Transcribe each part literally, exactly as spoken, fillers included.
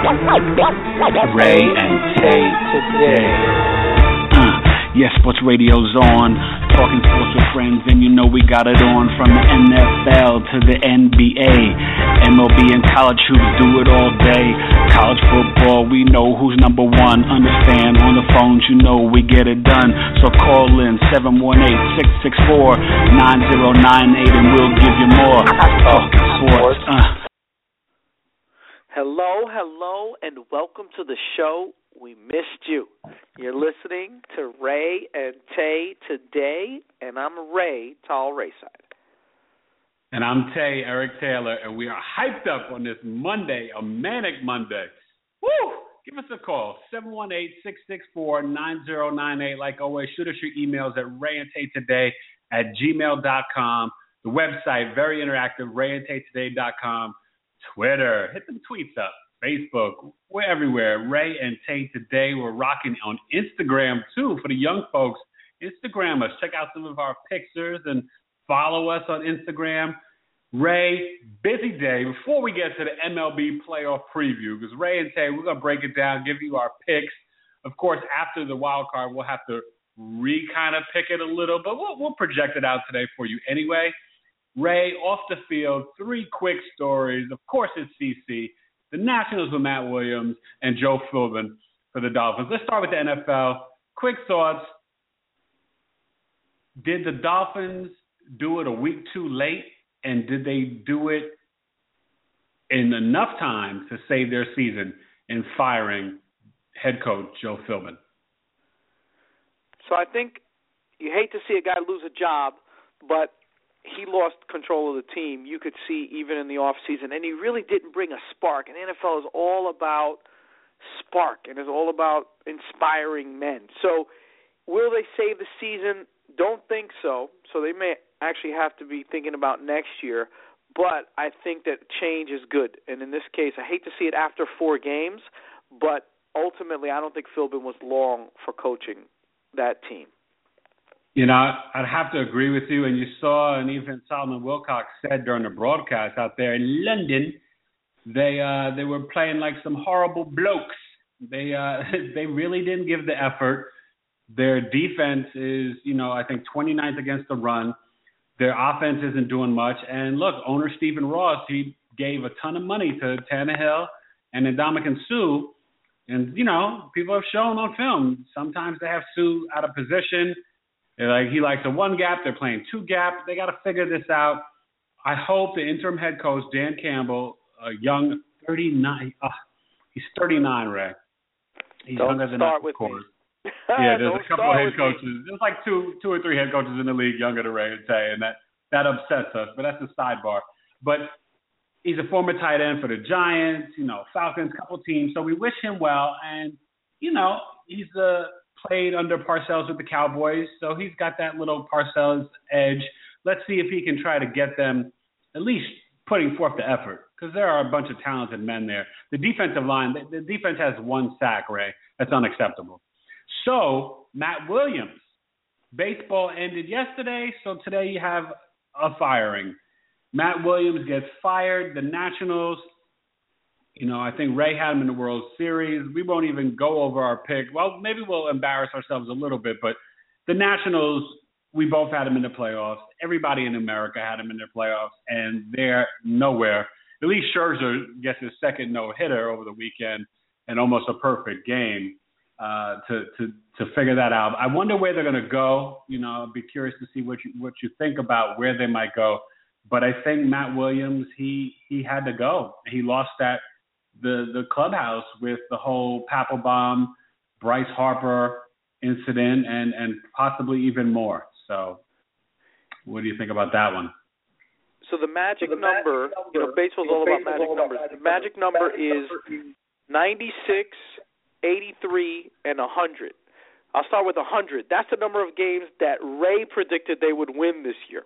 Ray and Tay today. Uh, yes, sports radio's on. Talking sports with friends, and you know we got it on from the N F L to the N B A. M L B and college hoops do it all day. College football, we know who's number one. Understand on the phones, you know we get it done. So call in seven one eight, six six four, nine zero nine eight and we'll give you more. Talking sports. Uh. Hello, hello, and welcome to the show. We missed you. You're listening to Ray and Tay today, and I'm Ray, Tall Rayside. And I'm Tay, Eric Taylor, and we are hyped up on this Monday, a manic Monday. Woo! Give us a call, seven one eight, six six four, nine zero nine eight. Like always, shoot us your emails at rayandtaytoday at gmail dot com. The website, very interactive, rayandtaytoday dot com. Twitter, hit them tweets up. Facebook, we're everywhere. Ray and Tay today. We're rocking on Instagram, too, for the young folks. Instagram us. Check out some of our pictures and follow us on Instagram. Ray, busy day. Before we get to the M L B playoff preview, because Ray and Tay, we're going to break it down, give you our picks. Of course, after the wild card, we'll have to re-kind of pick it a little, but we'll, we'll project it out today for you anyway. Ray, off the field, three quick stories. Of course, it's C C. The Nationals with Matt Williams and Joe Philbin for the Dolphins. Let's start with the N F L. Quick thoughts. Did the Dolphins do it a week too late, and did they do it in enough time to save their season in firing head coach Joe Philbin? So I think you hate to see a guy lose a job, but he lost control of the team. You could see even in the offseason, and he really didn't bring a spark. And the N F L is all about spark, and it's all about inspiring men. So will they save the season? Don't think so. So they may actually have to be thinking about next year. But I think that change is good. And in this case, I hate to see it after four games, but ultimately I don't think Philbin was long for coaching that team. You know, I'd have to agree with you. And you saw, and even Solomon Wilcox said during the broadcast out there in London, they uh, they were playing like some horrible blokes. They uh, they really didn't give the effort. Their defense is, you know, I think twenty-ninth against the run. Their offense isn't doing much. And look, owner Stephen Ross, he gave a ton of money to Tannehill and Ndamukong Suh. And, you know, people have shown on film, sometimes they have Suh out of position. They're like, he likes a one gap. They're playing two gap. They got to figure this out. I hope the interim head coach, Dan Campbell, a young thirty-nine, uh, he's thirty-nine, Ray. He's Don't younger than start us, with of course. Me. Yeah, there's Don't a couple of head coaches. Me. There's like two, two or three head coaches in the league younger than Ray and Tay, and that that upsets us. But that's a sidebar. But he's a former tight end for the Giants, you know, Falcons, couple teams. So we wish him well, and you know, he's a played under Parcells with the Cowboys, so he's got that little Parcells edge. Let's see if he can try to get them at least putting forth the effort, because there are a bunch of talented men there. The defensive line, the, the defense has one sack, Ray. That's unacceptable. So, Matt Williams, baseball ended yesterday, so today you have a firing. Matt Williams gets fired. The Nationals, you know, I think Ray had him in the World Series. We won't even go over our pick. Well, maybe we'll embarrass ourselves a little bit, but the Nationals, we both had him in the playoffs. Everybody in America had him in their playoffs, and they're nowhere. At least Scherzer gets his second no-hitter over the weekend and almost a perfect game uh, to, to to figure that out. I wonder where they're going to go. You know, I'd be curious to see what you, what you think about where they might go. But I think Matt Williams, he he had to go. He lost that the the clubhouse with the whole Papelbon, Bryce Harper incident, and, and possibly even more. So what do you think about that one? So the magic so the number, magic number, you know, baseball's all about magic all numbers. Magic the magic number is ninety-six, eighty-three, and one hundred. I'll start with one hundred. That's the number of games that Ray predicted they would win this year.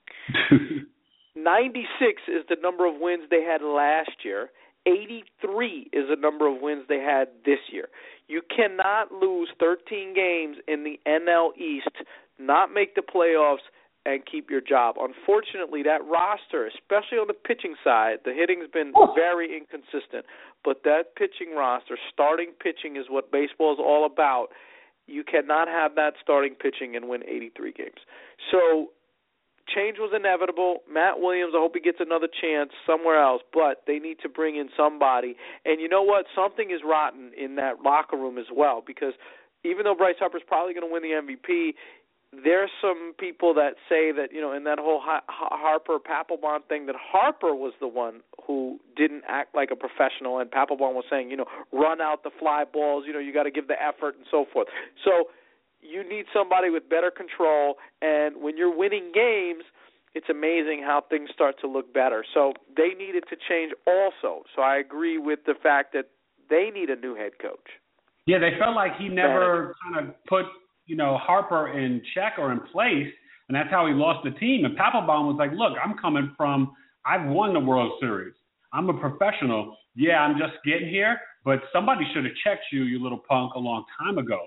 ninety-six is the number of wins they had last year. eighty-three is the number of wins they had this year. You cannot lose thirteen games in the N L East, not make the playoffs, and keep your job. Unfortunately, that roster, especially on the pitching side, the hitting's been very inconsistent, but that pitching roster, starting pitching is what baseball is all about. You cannot have that starting pitching and win eighty-three games. So change was inevitable. Matt Williams, I hope he gets another chance somewhere else, but they need to bring in somebody. And you know what? Something is rotten in that locker room as well, because even though Bryce Harper's probably going to win the M V P, there's some people that say that, you know, in that whole Harper-Papelbon thing, that Harper was the one who didn't act like a professional, and Papelbon was saying, you know, run out the fly balls, you know, you got to give the effort and so forth. So you need somebody with better control, and when you're winning games, it's amazing how things start to look better. So they needed to change also. So I agree with the fact that they need a new head coach. Yeah, they felt like he never kind of put, you know, Harper in check or in place, and that's how he lost the team. And Papelbon was like, look, I'm coming from, I've won the World Series. I'm a professional. Yeah, I'm just getting here, but somebody should have checked you, you little punk, a long time ago.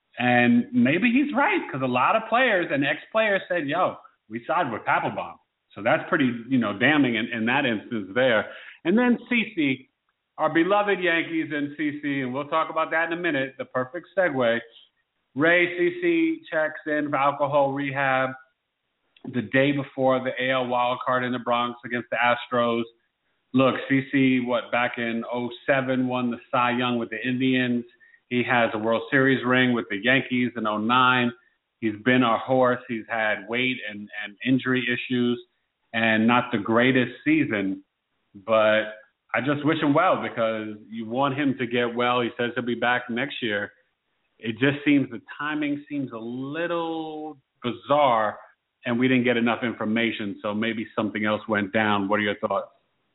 And maybe he's right, because a lot of players and ex-players said, yo, we sided with Papelbon. So that's pretty, you know, damning in, in that instance there. And then CeCe, our beloved Yankees and CeCe, and we'll talk about that in a minute, the perfect segue. Ray, CeCe checks in for alcohol rehab the day before the A L wildcard in the Bronx against the Astros. Look, CeCe, what, back in oh seven, won the Cy Young with the Indians. He has a World Series ring with the Yankees in oh nine. He's been our horse. He's had weight and, and injury issues and not the greatest season. But I just wish him well, because you want him to get well. He says he'll be back next year. It just seems the timing seems a little bizarre, and we didn't get enough information, so maybe something else went down. What are your thoughts?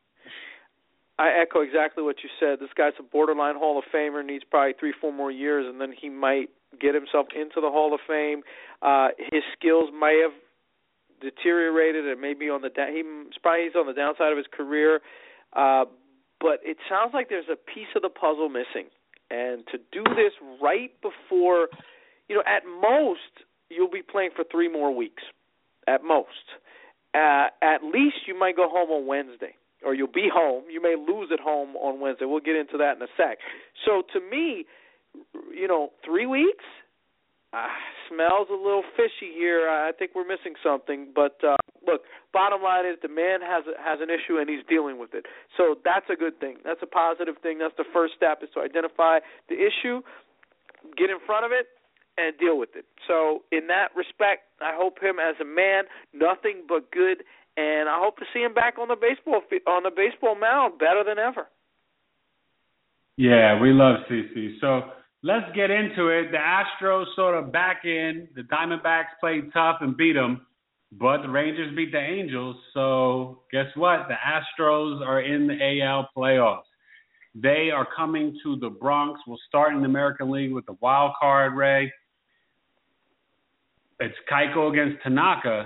I echo exactly what you said. This guy's a borderline Hall of Famer, needs probably three, four more years, and then he might get himself into the Hall of Fame. Uh, his skills may have deteriorated, and maybe on the da- he's probably he's on the downside of his career. Uh, but it sounds like there's a piece of the puzzle missing. And to do this right before, you know, at most, you'll be playing for three more weeks. At most. Uh, at least you might go home on Wednesday, or you'll be home. You may lose at home on Wednesday. We'll get into that in a sec. So to me, you know, three weeks uh, smells a little fishy here. I think we're missing something. But, uh, look, bottom line is the man has a, has an issue, and he's dealing with it. So that's a good thing. That's a positive thing. That's the first step, is to identify the issue, get in front of it, and deal with it. So in that respect, I hope him as a man, nothing but good, and I hope to see him back on the baseball on the baseball mound better than ever. Yeah, we love CeCe. So let's get into it. The Astros sort of back in. The Diamondbacks played tough and beat them, but the Rangers beat the Angels. So guess what? The Astros are in the A L playoffs. They are coming to the Bronx. We'll start in the American League with the wild card, Ray. It's Keuchel against Tanaka.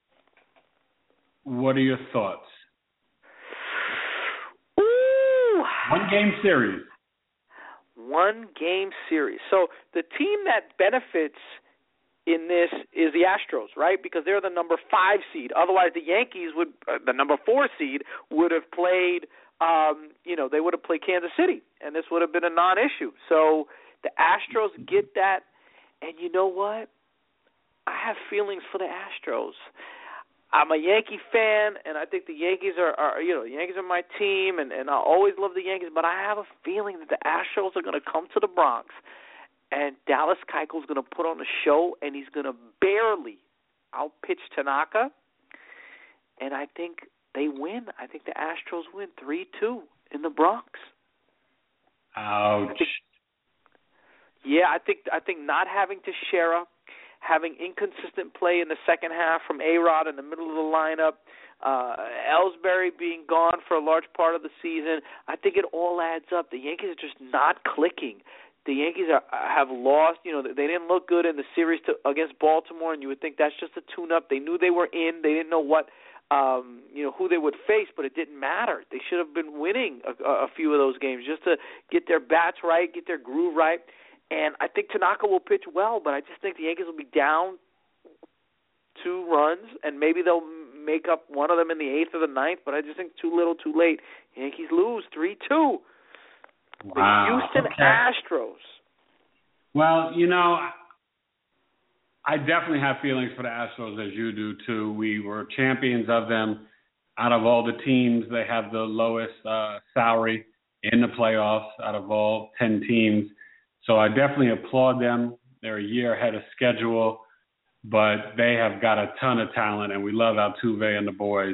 What are your thoughts? Ooh. One game series. One game series. So the team that benefits in this is the Astros, right? Because they're the number five seed. Otherwise, the Yankees would, uh, the number four seed, would have played. Um, you know, they would have played Kansas City, and this would have been a non-issue. So the Astros get that, and you know what? I have feelings for the Astros. I'm a Yankee fan, and I think the Yankees are, are you know, the Yankees are my team, and, and I always love the Yankees, but I have a feeling that the Astros are going to come to the Bronx, and Dallas Keuchel is going to put on a show, and he's going to barely outpitch Tanaka, and I think they win. I think the Astros win three two in the Bronx. Ouch. I think, yeah, I think I think not having Teixeira, having inconsistent play in the second half from A-Rod in the middle of the lineup, uh, Ellsbury being gone for a large part of the season, I think it all adds up. The Yankees are just not clicking. The Yankees are, have lost. You know, they didn't look good in the series to, against Baltimore, and you would think that's just a tune-up. They knew they were in. They didn't know what, um, you know, who they would face, but it didn't matter. They should have been winning a, a few of those games just to get their bats right, get their groove right. And I think Tanaka will pitch well, but I just think the Yankees will be down two runs, and maybe they'll make up one of them in the eighth or the ninth, but I just think too little, too late. Yankees lose three two. Wow. The Houston okay. Astros. Well, you know, I definitely have feelings for the Astros, as you do, too. We were champions of them. Out of all the teams, they have the lowest uh, salary in the playoffs out of all ten teams. So I definitely applaud them. They're a year ahead of schedule, but they have got a ton of talent, and we love Altuve and the boys.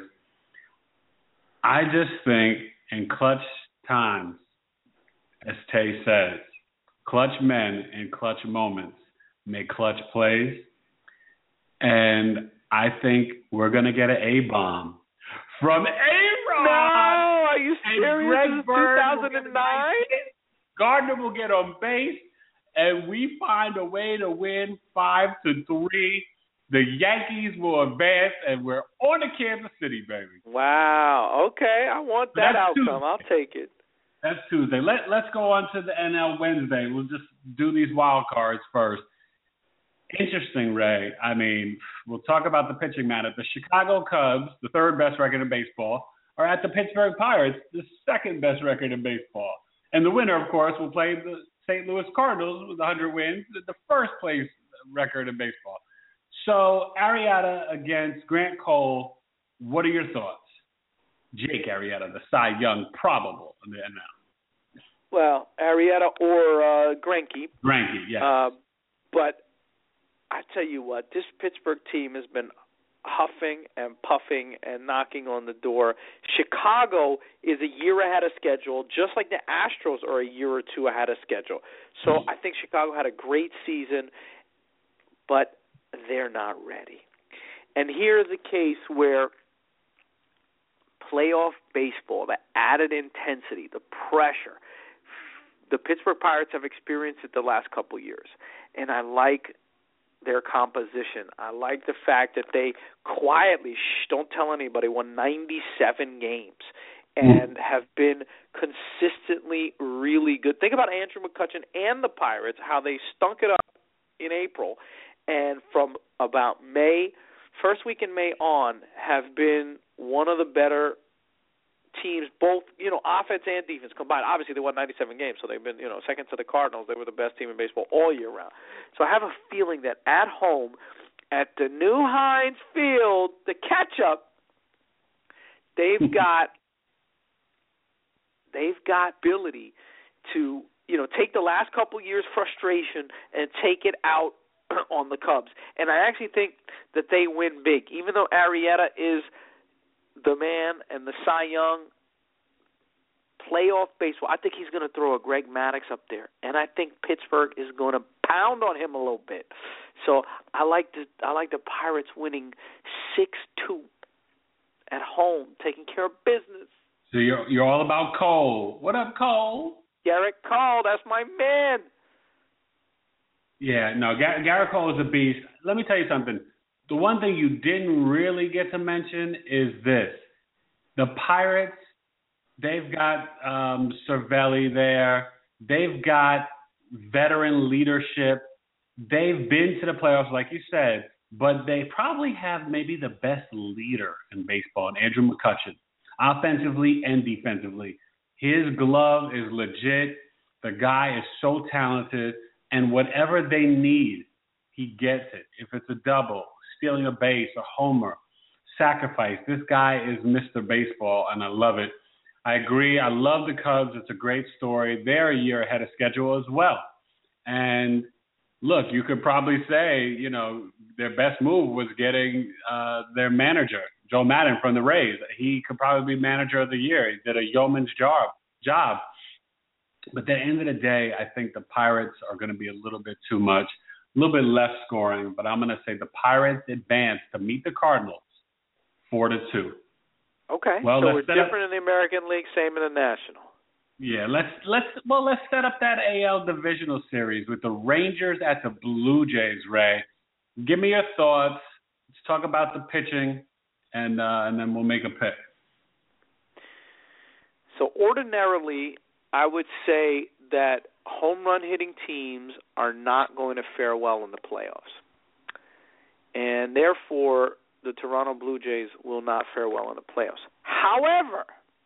I just think in clutch times, as Tay says, clutch men in clutch moments make clutch plays. And I think we're going to get an A-bomb from A-Rod. No, are you and serious? Greg This is Bird two thousand nine? Gardner will get on base, and we find a way to win five to three. The Yankees will advance, and we're on to Kansas City, baby. Wow. Okay, I want that That's outcome. Tuesday. I'll take it. That's Tuesday. Let, let's go on to the N L Wednesday. We'll just do these wild cards first. Interesting, Ray. I mean, we'll talk about the pitching matter. The Chicago Cubs, the third best record in baseball, are at the Pittsburgh Pirates, the second best record in baseball. And the winner, of course, will play the Saint Louis Cardinals with one hundred wins, the first place record in baseball. So, Arrieta against Grant Cole, what are your thoughts? Jake Arrieta, the Cy Young probable in the N L. Well, Arrieta or uh, Greinke. Greinke, yes. Uh, but I tell you what, this Pittsburgh team has been huffing and puffing and knocking on the door. Chicago is a year ahead of schedule, just like the Astros are a year or two ahead of schedule. So I think Chicago had a great season, but they're not ready. And here's a case where playoff baseball, the added intensity, the pressure, the Pittsburgh Pirates have experienced it the last couple years. And I like their composition. I like the fact that they quietly, shh, don't tell anybody, won ninety-seven games and have been consistently really good. Think about Andrew McCutchen and the Pirates, how they stunk it up in April, and from about May, first week in May on, have been one of the better teams, both, you know, offense and defense combined. Obviously, they won ninety-seven games, so they've been, you know, second to the Cardinals. They were the best team in baseball all year round. So I have a feeling that at home, at the new Heinz Field, the catch-up, they've got they've got ability to, you know, take the last couple years' frustration and take it out on the Cubs. And I actually think that they win big, even though Arrieta is the man and the Cy Young playoff baseball. I think he's going to throw a Greg Maddux up there, and I think Pittsburgh is going to pound on him a little bit. So I like the I like the Pirates winning six two at home, taking care of business. So you're you're all about Cole. What up, Cole? Garrett Cole, that's my man. Yeah, no, Gar- Garrett Cole is a beast. Let me tell you something. The one thing you didn't really get to mention is this. The Pirates, they've got um, Cervelli there. They've got veteran leadership. They've been to the playoffs, like you said, but they probably have maybe the best leader in baseball, Andrew McCutchen, offensively and defensively. His glove is legit. The guy is so talented, and whatever they need, he gets it. If it's a double, stealing a base, a homer, sacrifice. This guy is Mister Baseball, and I love it. I agree. I love the Cubs. It's a great story. They're a year ahead of schedule as well. And look, you could probably say, you know, their best move was getting uh, their manager, Joe Maddon from the Rays. He could probably be manager of the year. He did a yeoman's job. job. But at the end of the day, I think the Pirates are going to be a little bit too much. A little bit less scoring, but I'm going to say the Pirates advance to meet the Cardinals four to two. Okay, well, so we're different up, in the American League, same in the National. Yeah, let's let's well let's set up that A L divisional series with the Rangers at the Blue Jays. Ray, give me your thoughts. Let's talk about the pitching, and uh, and then we'll make a pick. So ordinarily, I would say that home run hitting teams are not going to fare well in the playoffs. and therefore the Toronto Blue Jays will not fare well in the playoffs. However,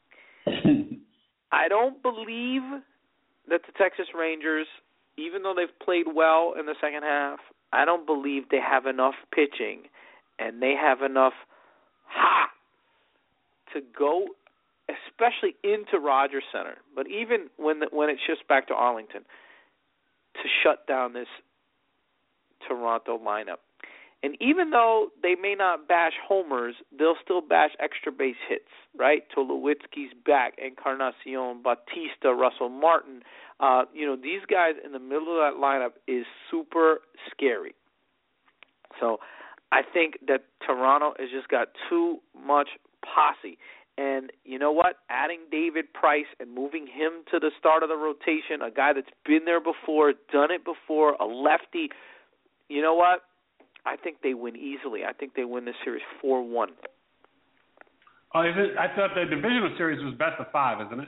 I don't believe that the Texas Rangers, even though they've played well in the second half, I don't believe they have enough pitching and they have enough ha to go, especially into Rogers Center, but even when the, when it shifts back to Arlington, to shut down this Toronto lineup. And even though they may not bash homers, they'll still bash extra base hits, right? Tulowitzki's back, Encarnacion, Bautista, Russell Martin. Uh, you know, these guys in the middle of that lineup is super scary. So I think that Toronto has just got too much posse. And you know what? Adding David Price and moving him to the start of the rotation, a guy that's been there before, done it before, a lefty, you know what? I think they win easily. I think they win this series four one. Oh, is it? I thought the divisional series was best of five, isn't it?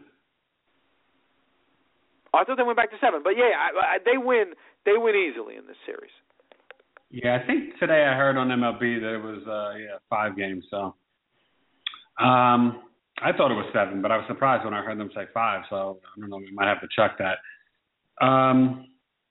Oh, I thought they went back to seven. But, yeah, I, I, they win They win easily in this series. Yeah, I think today I heard on M L B that it was, uh, yeah, five games. So um, I thought it was seven, but I was surprised when I heard them say five. So I don't know. We might have to check that. Um,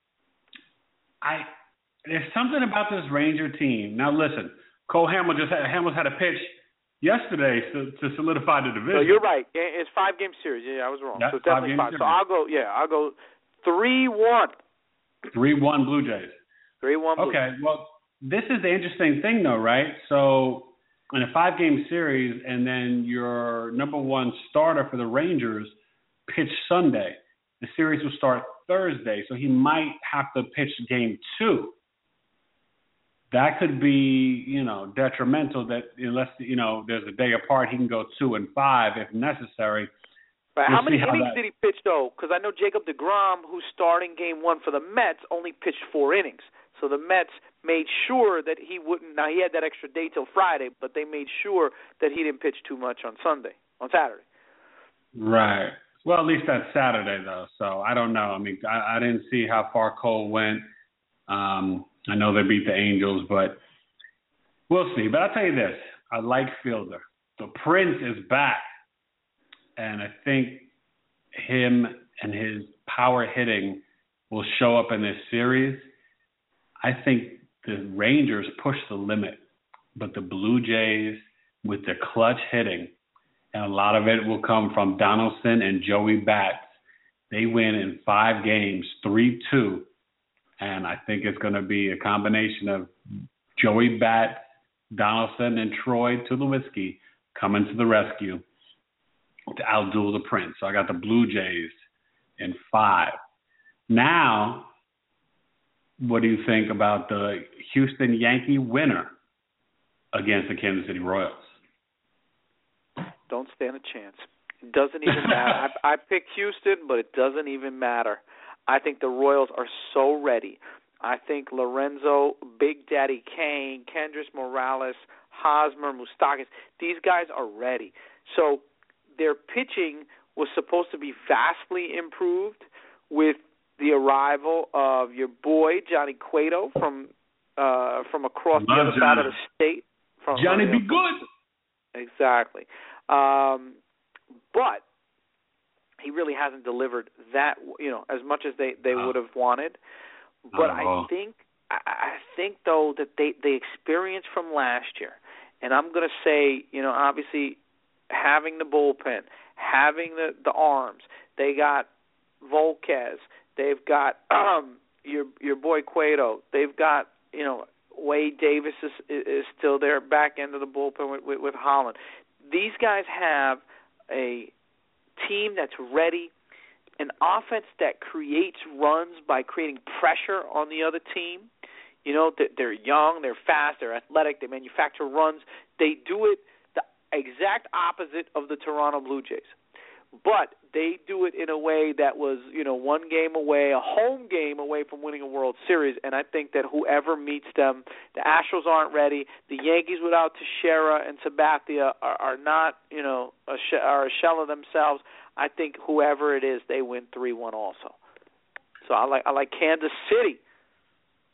I There's something about this Ranger team. Now, listen, Cole Hamels just had, Hamels had a pitch yesterday to, to solidify the division. No, you're right. It's five-game series. Yeah, I was wrong. Yeah, so it's definitely five. Series. So I'll go, yeah, I'll go three one. three one Blue Jays. three one Blue Okay, well, this is the interesting thing, though, right? So in a five-game series, and then your number one starter for the Rangers pitch Sunday. The series will start Thursday, so he might have to pitch game two. That could be, you know, detrimental. That unless, you know, there's a day apart, he can go two and five if necessary. Right. We'll how many how innings that... did he pitch, though? Because I know Jacob deGrom, who's starting game one for the Mets, only pitched four innings. So the Mets made sure that he wouldn't. Now, he had that extra day till Friday, but they made sure that he didn't pitch too much on Sunday, on Saturday. Right. Well, at least that's Saturday, though. So I don't know. I mean, I, I didn't see how far Cole went. Um, I know they beat the Angels, but we'll see. But I'll tell you this. I like Fielder. The Prince is back. And I think him and his power hitting will show up in this series. I think the Rangers push the limit, but the Blue Jays, with their clutch hitting, and a lot of it will come from Donaldson and Joey Bats, they win in five games, three two. And I think it's going to be a combination of Joey Bats, Donaldson, and Troy Tulowitzki coming to the rescue to outduel the Prince. So I got the Blue Jays in five. Now, what do you think about the Houston Yankee winner against the Kansas City Royals? Don't stand a chance. It doesn't even matter. I, I picked Houston, but it doesn't even matter. I think the Royals are so ready. I think Lorenzo, Big Daddy Kane, Kendrys Morales, Hosmer, Moustakas, these guys are ready. So their pitching was supposed to be vastly improved with the arrival of your boy, Johnny Cueto, from uh, from across the other side of the state. From, Johnny uh, be good. Exactly. Um, but he really hasn't delivered that, you know, as much as they, they oh. would have wanted. But oh. I think I, I think though that they the experience from last year, and I'm going to say, you know, obviously having the bullpen, having the, the arms, they got Volquez, they've got um, your your boy Cueto, they've got, you know, Wade Davis is is still there, back end of the bullpen with, with, with Holland. These guys have a team that's ready, an offense that creates runs by creating pressure on the other team. You know, they're young, they're fast, they're athletic, they manufacture runs. They do it the exact opposite of the Toronto Blue Jays. But they do it in a way that was, you know, one game away, a home game away from winning a World Series. And I think that whoever meets them, the Astros aren't ready. The Yankees without Teixeira and Sabathia are, are not, you know, a sh- are a shell of themselves. I think whoever it is, they win three one also. So I like I like Kansas City.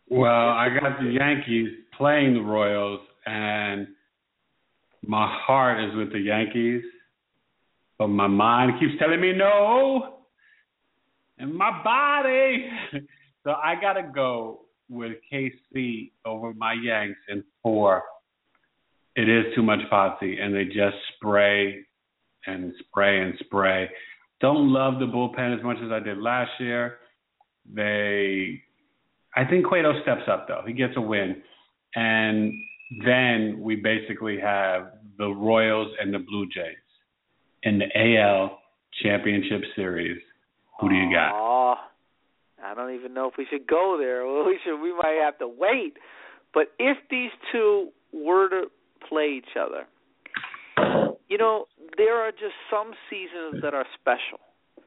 Well, I got the Yankees playing the Royals, and my heart is with the Yankees, but my mind keeps telling me no, and my body. So I got to go with K C over my Yanks in four. It is too much posse, and they just spray and spray and spray. Don't love the bullpen as much as I did last year. They, I think Cueto steps up, though. He gets a win. And then we basically have the Royals and the Blue Jays in the A L Championship Series. Who do you got? Oh, I don't even know if we should go there. We should. We might have to wait. But if these two were to play each other, you know, there are just some seasons that are special.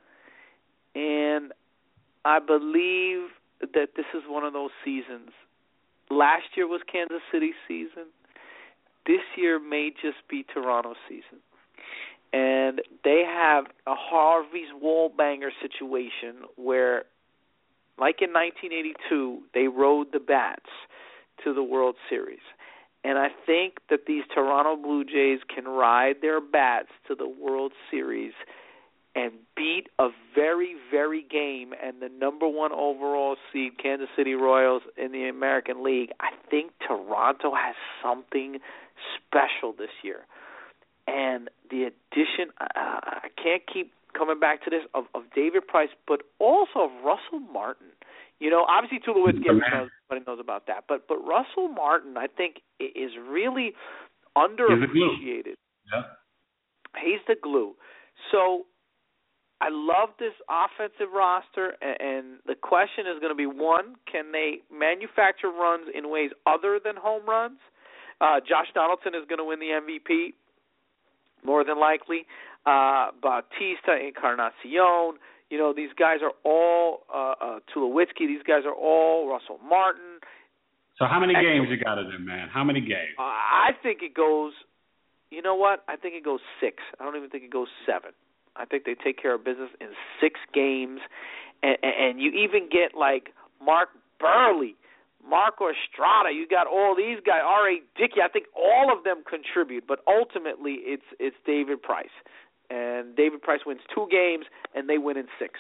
And I believe that this is one of those seasons. Last year was Kansas City's season. This year may just be Toronto's season. And they have a Harvey's Wallbanger situation where, like in nineteen eighty-two, they rode the bats to the World Series. And I think that these Toronto Blue Jays can ride their bats to the World Series and beat a very, very game and the number one overall seed, Kansas City Royals, in the American League. I think Toronto has something special this year. And the addition, uh, I can't keep coming back to this, of, of David Price, but also of Russell Martin. You know, obviously Tulowitzki, everybody knows about that. But but Russell Martin, I think, is really underappreciated. Yeah. He's the glue. So I love this offensive roster, and the question is going to be, one, can they manufacture runs in ways other than home runs? Uh, Josh Donaldson is going to win the M V P, more than likely. Uh, Bautista, Encarnacion, you know, these guys are all, uh, uh, Tulowitzki, these guys are all, Russell Martin. So how many games you got in there, man? How many games? Uh, I think it goes, you know what? I think it goes six. I don't even think it goes seven. I think they take care of business in six games. And, and you even get, like, Mark Burley, Marco Estrada. You got all these guys, R A. Dickey. I think all of them contribute. But ultimately, it's it's David Price. And David Price wins two games, and they win in six.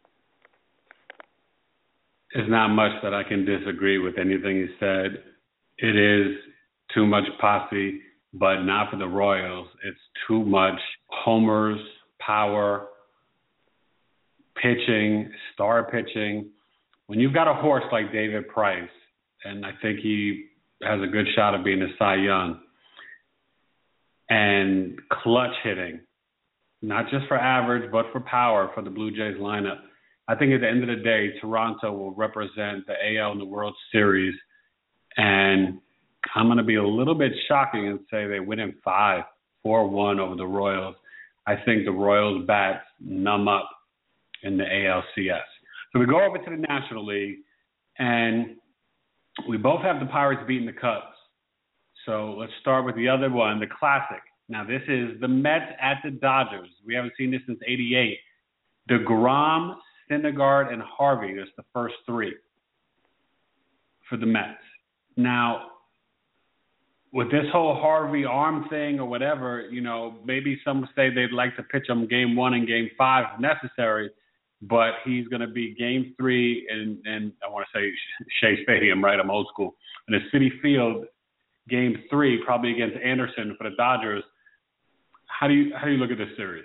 There's not much that I can disagree with anything he said. It is too much posse, but not for the Royals. It's too much homers, power, pitching, star pitching. When you've got a horse like David Price, and I think he has a good shot of being a Cy Young, and clutch hitting, not just for average, but for power for the Blue Jays lineup. I think at the end of the day, Toronto will represent the A L in the World Series, and I'm going to be a little bit shocking and say they win in five, four one over the Royals. I think the Royals bats numb up in the A L C S. So we go over to the National League, and we both have the Pirates beating the Cubs. So let's start with the other one, the classic. Now, this is the Mets at the Dodgers. We haven't seen this since eighty-eight. DeGrom, Syndergaard, and Harvey. That's the first three for the Mets. Now, with this whole Harvey arm thing or whatever, you know, maybe some say they'd like to pitch him game one and game five if necessary, but he's going to be game three in, in I want to say Shea Stadium, right? I'm old school. In the Citi Field, game three, probably against Anderson for the Dodgers. How do you how do you look at this series?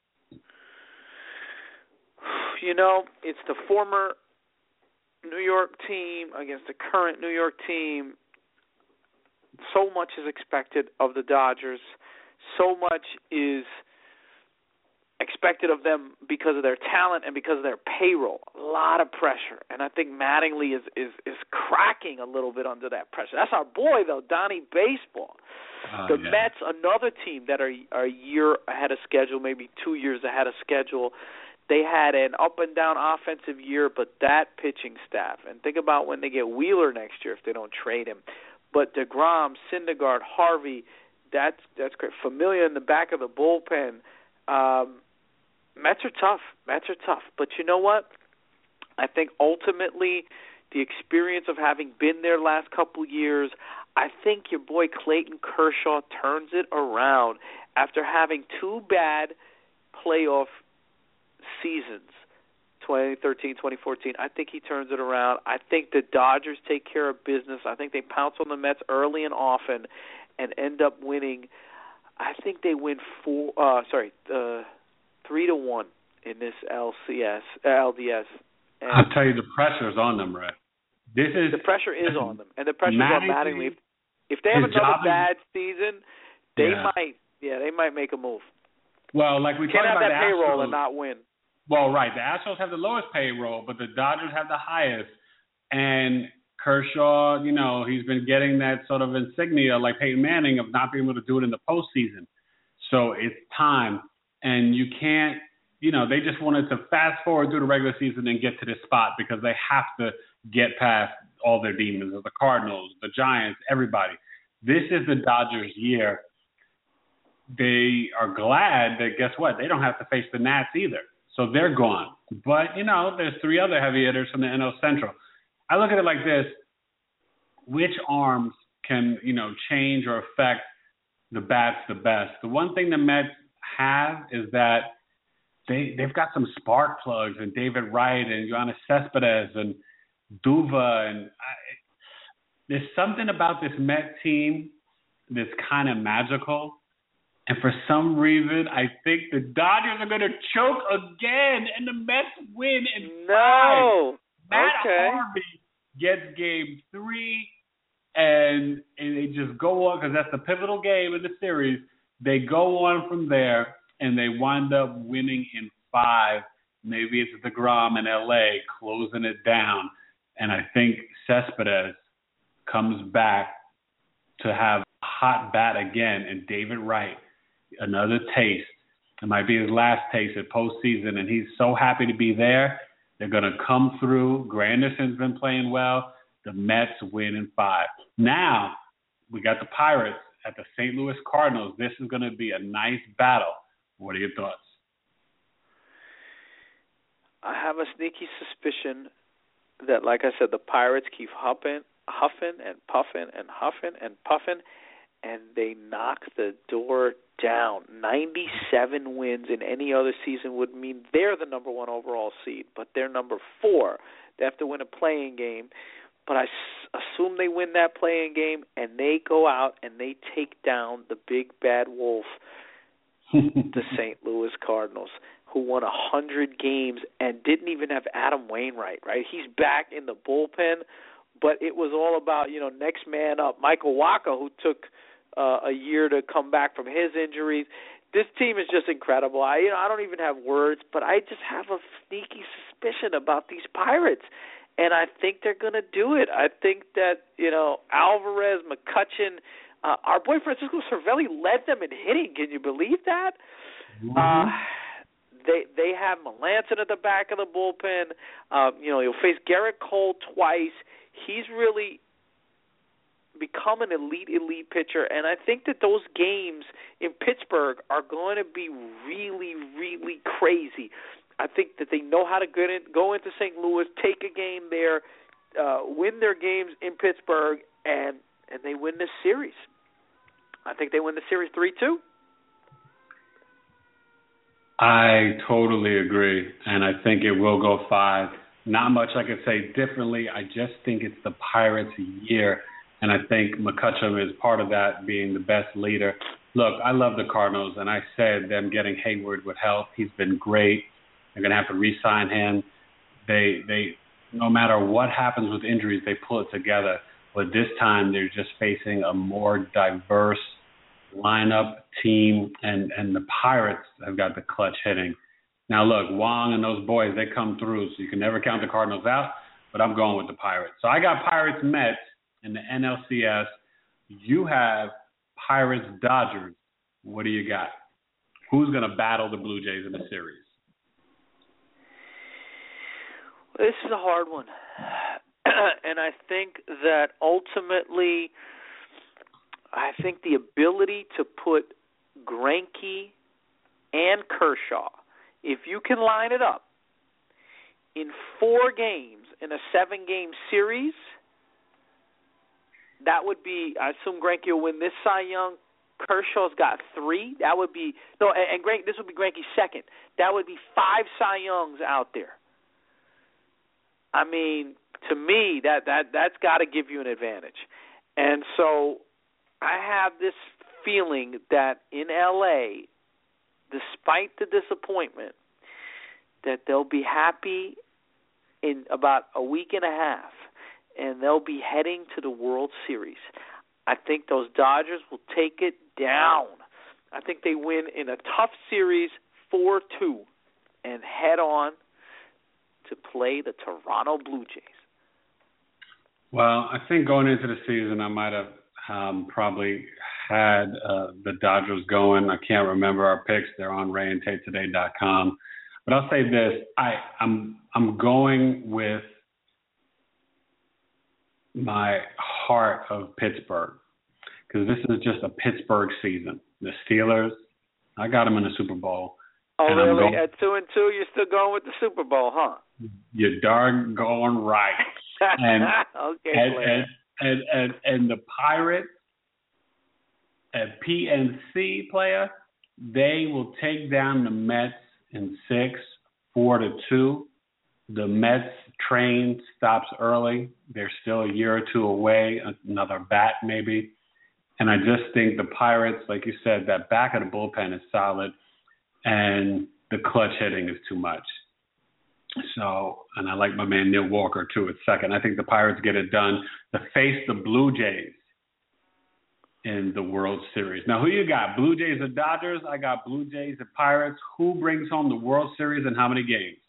You know, it's the former New York team against the current New York team. So much is expected of the Dodgers. So much is expected of them because of their talent and because of their payroll. A lot of pressure. And I think Mattingly is, is, is cracking a little bit under that pressure. That's our boy, though, Donnie Baseball. Uh, the yeah. Mets, another team that are, are a year ahead of schedule, maybe two years ahead of schedule. They had an up-and-down offensive year, but that pitching staff. And think about when they get Wheeler next year if they don't trade him. But DeGrom, Syndergaard, Harvey, that's that's great. Familia in the back of the bullpen. Um, Mets are tough. Mets are tough. But you know what? I think ultimately the experience of having been there last couple years. I think your boy Clayton Kershaw turns it around after having two bad playoff seasons, twenty thirteen, twenty fourteen. I think he turns it around. I think the Dodgers take care of business. I think they pounce on the Mets early and often and end up winning. I think they win four. Uh, sorry, uh, three to one in this L C S, uh, L D S. And I'll tell you, the pressure's on them, Red. This is the pressure is on them, and the pressure's Mattingly, on Mattingly. If, if they have another bad season, they yeah. might, yeah, they might make a move. Well, like we Can't talked have about that the payroll Astros, and not win. Well, right. The Astros have the lowest payroll, but the Dodgers have the highest. And Kershaw, you know, he's been getting that sort of insignia like Peyton Manning of not being able to do it in the postseason. So it's time. And you can't, you know, they just wanted to fast forward through the regular season and get to this spot because they have to get past all their demons, the Cardinals, the Giants, everybody. This is the Dodgers' year. They are glad that, guess what, they don't have to face the Nats either. So they're gone. But, you know, there's three other heavy hitters from the N L Central. I look at it like this. Which arms can, you know, change or affect the bats the best? The one thing the Mets have is that they, they've got some spark plugs and David Wright and Yoenis Cespedes and Duva. And I, there's something about this Met team that's kind of magical. And for some reason, I think the Dodgers are going to choke again, and the Mets win in no. five. Matt okay. Harvey gets game three, and, and they just go on, because that's the pivotal game in the series. They go on from there, and they wind up winning in five. Maybe it's DeGrom in L A closing it down. And I think Cespedes comes back to have a hot bat again, and David Wright, another taste. It might be his last taste at postseason, and he's so happy to be there. They're going to come through. Granderson's been playing well. The Mets win in five. Now, we got the Pirates at the Saint Louis Cardinals. This is going to be a nice battle. What are your thoughts? I have a sneaky suspicion that, like I said, the Pirates keep huffing, huffing and puffing and huffing and puffing, and they knock the door down. ninety-seven wins in any other season would mean they're the number one overall seed, but they're number four. They have to win a play-in game, but I s- assume they win that play-in game, and they go out and they take down the big bad wolf, the Saint Louis Cardinals, who won one hundred games and didn't even have Adam Wainwright, right? He's back in the bullpen, but it was all about, you know, next man up. Michael Wacha, who took uh, a year to come back from his injuries. This team is just incredible. I, you know, I don't even have words, but I just have a sneaky suspicion about these Pirates, and I think they're going to do it. I think that, you know, Alvarez, McCutchen, uh, our boy Francisco Cervelli led them in hitting. Can you believe that? Mm-hmm. Uh, they they have Melanson at the back of the bullpen. Um, you know, he'll face Garrett Cole twice. He's really become an elite, elite pitcher, and I think that those games in Pittsburgh are going to be really, really crazy. I think that they know how to get in, go into Saint Louis, take a game there, uh, win their games in Pittsburgh, and and they win this series. I think they win the series three two. I totally agree, and I think it will go five. Not much I could say differently. I just think it's the Pirates' year, and I think McCutchen is part of that, being the best leader. Look, I love the Cardinals, and I said them getting Hayward would help. He's been great. They're going to have to re-sign him. They, they, no matter what happens with injuries, they pull it together. But this time, they're just facing a more diverse lineup, team, and, and the Pirates have got the clutch hitting. Now, look, Wong and those boys, they come through, so you can never count the Cardinals out, but I'm going with the Pirates. So I got Pirates Mets in the N L C S. You have Pirates Dodgers. What do you got? Who's going to battle the Blue Jays in the series? This is a hard one. And I think that ultimately, I think the ability to put Greinke and Kershaw, if you can line it up in four games in a seven-game series, that would be, I assume Greinke will win this Cy Young. Kershaw's got three. That would be, no, and, and Greinke, this would be Greinke's second. That would be five Cy Youngs out there. I mean, to me, that, that, that's got to give you an advantage. And so I have this feeling that in L A, despite the disappointment, that they'll be happy in about a week and a half, and they'll be heading to the World Series. I think those Dodgers will take it down. I think they win in a tough series four two and head on to play the Toronto Blue Jays. Well, I think going into the season, I might have um, probably had uh, the Dodgers going. I can't remember our picks. They're on ray and tate today dot com. But I'll say this: I, I'm I'm going with my heart of Pittsburgh, because this is just a Pittsburgh season. The Steelers, I got them in the Super Bowl. Oh, and really? Going, At two and two, you're still going with the Super Bowl, huh? You're darn going right. And, okay, and, and, and, and, and the Pirates, at P N C player, they will take down the Mets in six, four to two. The Mets train stops early. They're still a year or two away, another bat maybe. And I just think the Pirates, like you said, that back of the bullpen is solid, and the clutch hitting is too much. So, and I like my man Neil Walker too at second. I think the Pirates get it done to face the Blue Jays in the World Series. Now, who you got? Blue Jays or Dodgers? I got Blue Jays and Pirates. Who brings home the World Series and how many games?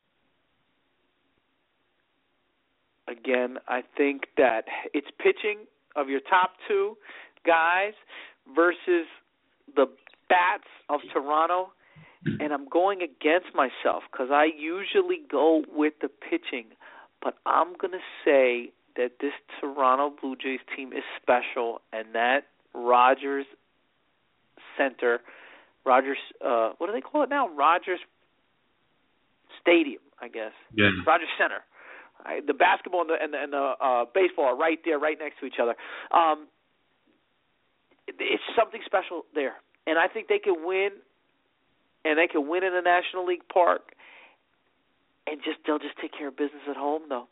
Again, I think that it's pitching of your top two guys versus the bats of Toronto, and I'm going against myself because I usually go with the pitching, but I'm going to say that this Toronto Blue Jays team is special, and that Rogers Center, Rogers, uh, what do they call it now? Rogers Stadium, I guess. Yeah. Rogers Center. I, the basketball and the, and the, and the uh, baseball are right there, right next to each other. Um, it, it's something special there, and I think they can win, and they can win in the National League Park, and just they'll just take care of business at home, though.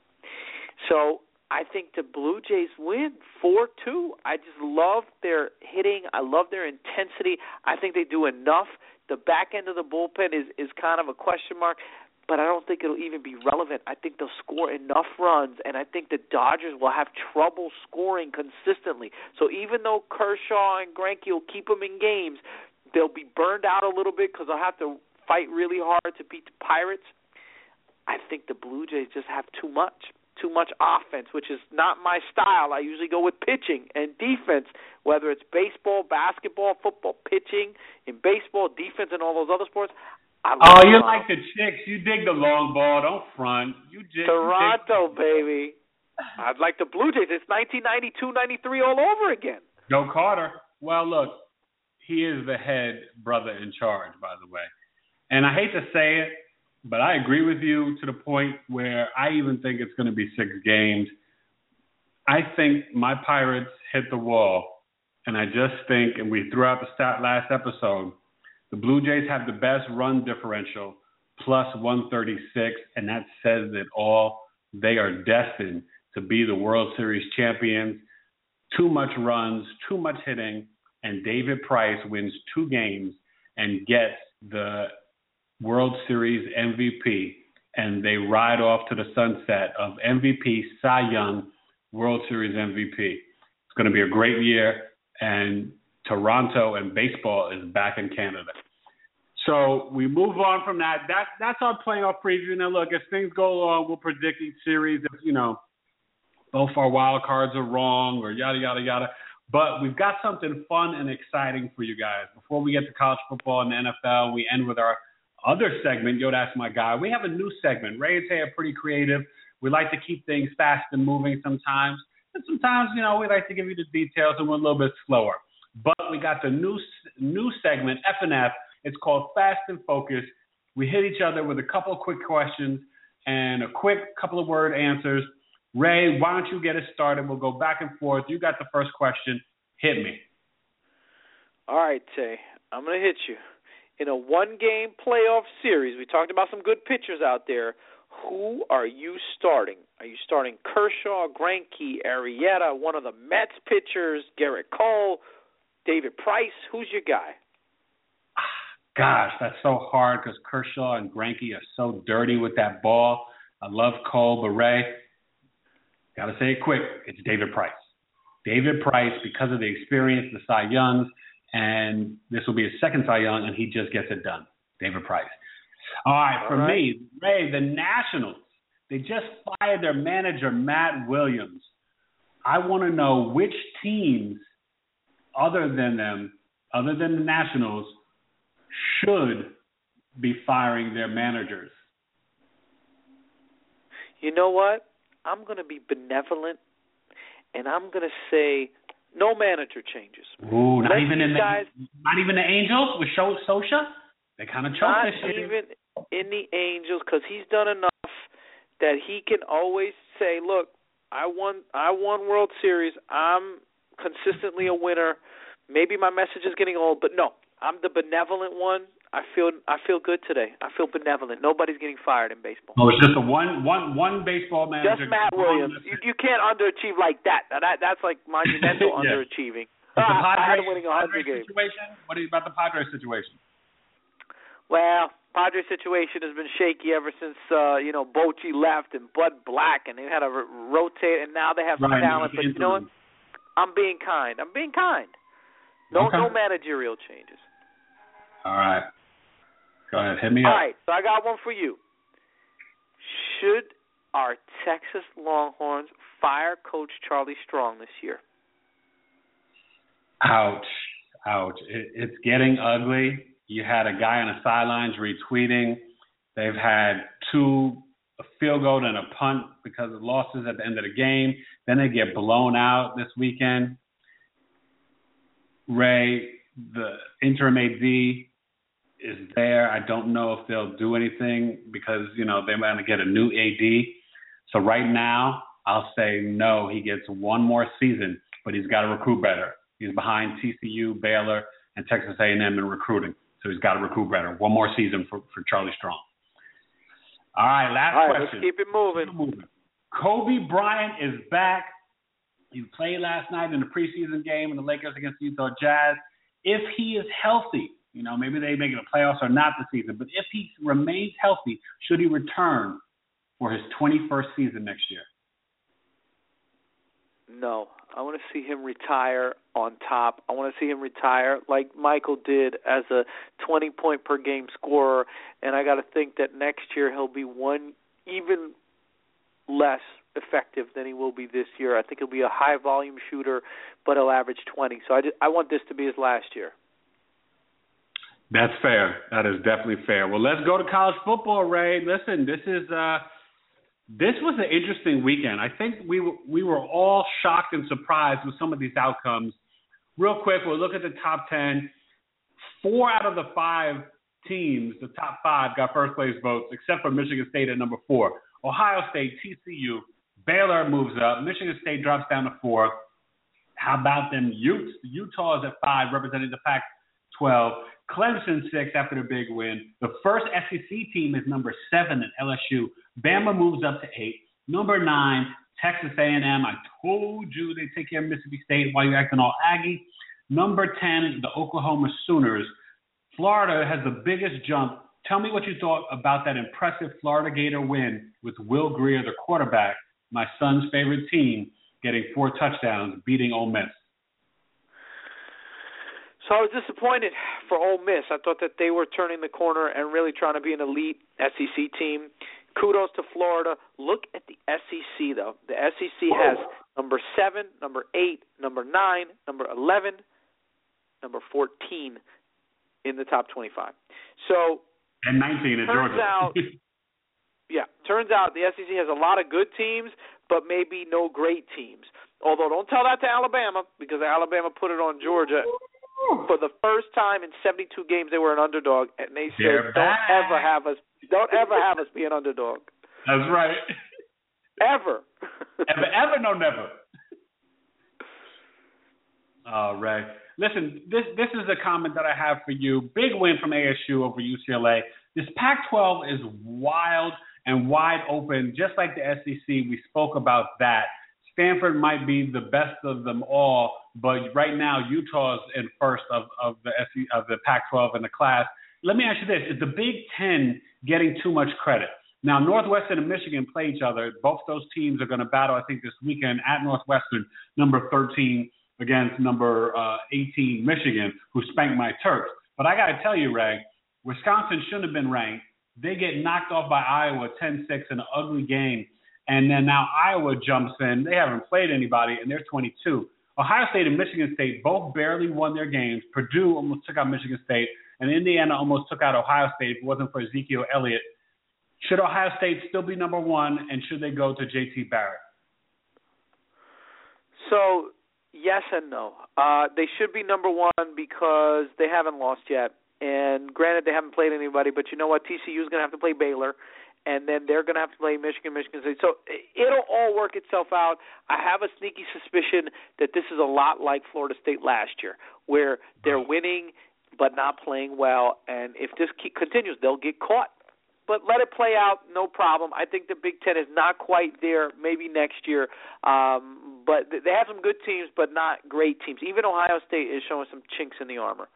So I think the Blue Jays win four two. I just love their hitting. I love their intensity. I think they do enough. The back end of the bullpen is, is kind of a question mark, but I don't think it'll even be relevant. I think they'll score enough runs, and I think the Dodgers will have trouble scoring consistently. So even though Kershaw and Greinke will keep them in games, they'll be burned out a little bit because they'll have to fight really hard to beat the Pirates. I think the Blue Jays just have too much, too much offense, which is not my style. I usually go with pitching and defense, whether it's baseball, basketball, football, pitching, in baseball, defense, and all those other sports. Oh, you like the chicks. You dig the long ball. Don't front. You dig Toronto, you dig. baby. I'd like the Blue Jays. It's nineteen ninety-two ninety-three all over again. Joe Carter. Well, look, he is the head brother in charge, by the way. And I hate to say it, but I agree with you to the point where I even think it's going to be six games. I think my Pirates hit the wall, and I just think, and we threw out the stat last episode, the Blue Jays have the best run differential, plus one thirty-six, and that says it all. They are destined to be the World Series champions. Too much runs, too much hitting, and David Price wins two games and gets the World Series M V P, and they ride off to the sunset of M V P, Cy Young, World Series M V P. It's going to be a great year, and Toronto and baseball is back in Canada. So we move on from that. That that's our playoff preview. Now, look, as things go along, we'll predict each series. If, you know, both our wild cards are wrong or yada, yada, yada. But we've got something fun and exciting for you guys. Before we get to college football and the N F L, we end with our other segment, Yo, That's My Guy. We have a new segment. Ray and Tay are pretty creative. We like to keep things fast and moving sometimes. And sometimes, you know, we like to give you the details and we're a little bit slower. But we got the new new segment, F and F. It's called Fast and Focused. We hit each other with a couple of quick questions, and a quick couple of word answers. Ray, why don't you get us started? We'll go back and forth. You got the first question. Hit me. All right, Tay. I'm going to hit you. In a one-game playoff series, we talked about some good pitchers out there. Who are you starting? Are you starting Kershaw, Greinke, Arrieta, one of the Mets pitchers, Garrett Cole, David Price? Who's your guy? Gosh, that's so hard because Kershaw and Greinke are so dirty with that ball. I love Cole, but Ray, got to say it quick. It's David Price. David Price, because of the experience, the Cy Youngs, and this will be his second Cy Young, and he just gets it done. David Price. All right, All for right. me, Ray, the Nationals, they just fired their manager, Matt Williams. I want to know which teams other than them, other than the Nationals, should be firing their managers. You know what? I'm going to be benevolent, and I'm going to say no manager changes. Ooh, not Let even in the guys, not even the Angels with Scioscia? They kind of choked Not this year. even in the Angels, because he's done enough that he can always say, "Look, I won. I won World Series. I'm consistently a winner. Maybe my message is getting old, but no, I'm the benevolent one. I feel. I feel good today. I feel benevolent. Nobody's getting fired in baseball. Oh, it's just a one, one, one baseball manager. Just Matt Williams. You, you can't underachieve like that. Now that that's like monumental yeah. underachieving. The Uh, I Padres, had winning one hundred Padres games. situation? What is about the Padres situation? Well, Padres situation has been shaky ever since uh, you know Bochy left and Bud Black, and they had to r- rotate, and now they have some right, talent. But you know what? I'm being kind. I'm being kind. No, okay. no managerial changes. All right, go ahead, hit me All up. right, so I got one for you. Should our Texas Longhorns fire Coach Charlie Strong this year? Ouch, ouch! It, it's getting ugly. You had a guy on the sidelines retweeting. They've had two, a field goal and a punt because of losses at the end of the game. Then they get blown out this weekend. Ray, the interim A D is there. I don't know if they'll do anything because, you know, they want to get a new A D. So right now, I'll say no. He gets one more season, but he's got to recruit better. He's behind T C U, Baylor, and Texas A and M in recruiting. So he's got to recruit better. One more season for, for Charlie Strong. All right, last All right, question. let's keep it moving. Keep it moving. Kobe Bryant is back. He played last night in the preseason game in the Lakers against the Utah Jazz. If he is healthy, you know, maybe they make it a playoffs or not this season, but if he remains healthy, should he return for his twenty-first season next year? No. I want to see him retire on top. I want to see him retire like Michael did as a twenty-point-per-game scorer, and I got to think that next year he'll be one even less effective than he will be this year. I think he'll be a high-volume shooter, but he'll average twenty. So I, just, I want this to be his last year. That's fair. That is definitely fair. Well, let's go to college football, Ray. Listen, this is uh, this was an interesting weekend. I think we were, we were all shocked and surprised with some of these outcomes. Real quick, we'll look at the top ten. Four out of the five teams, the top five, got first place votes, except for Michigan State at number four. Ohio State, T C U, Baylor moves up. Michigan State drops down to four. How about them Utes? Utah is at five, representing the Pac twelve. Clemson six after the big win. The first S E C team is number seven at L S U. Bama moves up to eight. Number nine, Texas A and M. I told you they take care of Mississippi State while you're acting all Aggie. Number ten, the Oklahoma Sooners. Florida has the biggest jump. Tell me what you thought about that impressive Florida Gator win with Will Grier, the quarterback, my son's favorite team, getting four touchdowns, beating Ole Miss. So I was disappointed for Ole Miss. I thought that they were turning the corner and really trying to be an elite S E C team. Kudos to Florida. Look at the S E C, though. The S E C has number seven, number eight, number nine, number eleven, number fourteen in the top twenty-five. So and nineteen in turns Georgia. out, yeah, turns out the S E C has a lot of good teams, but maybe no great teams. Although don't tell that to Alabama, because Alabama put it on Georgia. For the first time in seventy-two games, they were an underdog, and they said, They're "Don't back. ever have us, don't ever have us be an underdog." That's right. Ever. ever, ever, no, never. All right. Listen, this this is a comment that I have for you. Big win from A S U over U C L A. This Pac twelve is wild and wide open, just like the S E C. We spoke about that. Stanford might be the best of them all, but right now Utah's in first of, of the S E C, of the Pac twelve in the class. Let me ask you this: is the Big Ten getting too much credit? Now, Northwestern and Michigan play each other. Both those teams are going to battle, I think, this weekend at Northwestern, number thirteen against number uh, eighteen, Michigan, who spanked my Terps. But I got to tell you, Reg, Wisconsin shouldn't have been ranked. They get knocked off by Iowa ten six in an ugly game. And then now Iowa jumps in. They haven't played anybody, and they're twenty-two. Ohio State and Michigan State both barely won their games. Purdue almost took out Michigan State, and Indiana almost took out Ohio State if it wasn't for Ezekiel Elliott. Should Ohio State still be number one, and should they go to J T Barrett? So, yes and no. Uh, they should be number one because they haven't lost yet. And granted, they haven't played anybody, but you know what? T C U is going to have to play Baylor, and then they're going to have to play Michigan, Michigan State. So it'll all work itself out. I have a sneaky suspicion that this is a lot like Florida State last year, where they're winning but not playing well, and if this continues, they'll get caught. But let it play out, no problem. I think the Big Ten is not quite there, maybe next year. Um, but they have some good teams, but not great teams. Even Ohio State is showing some chinks in the armor.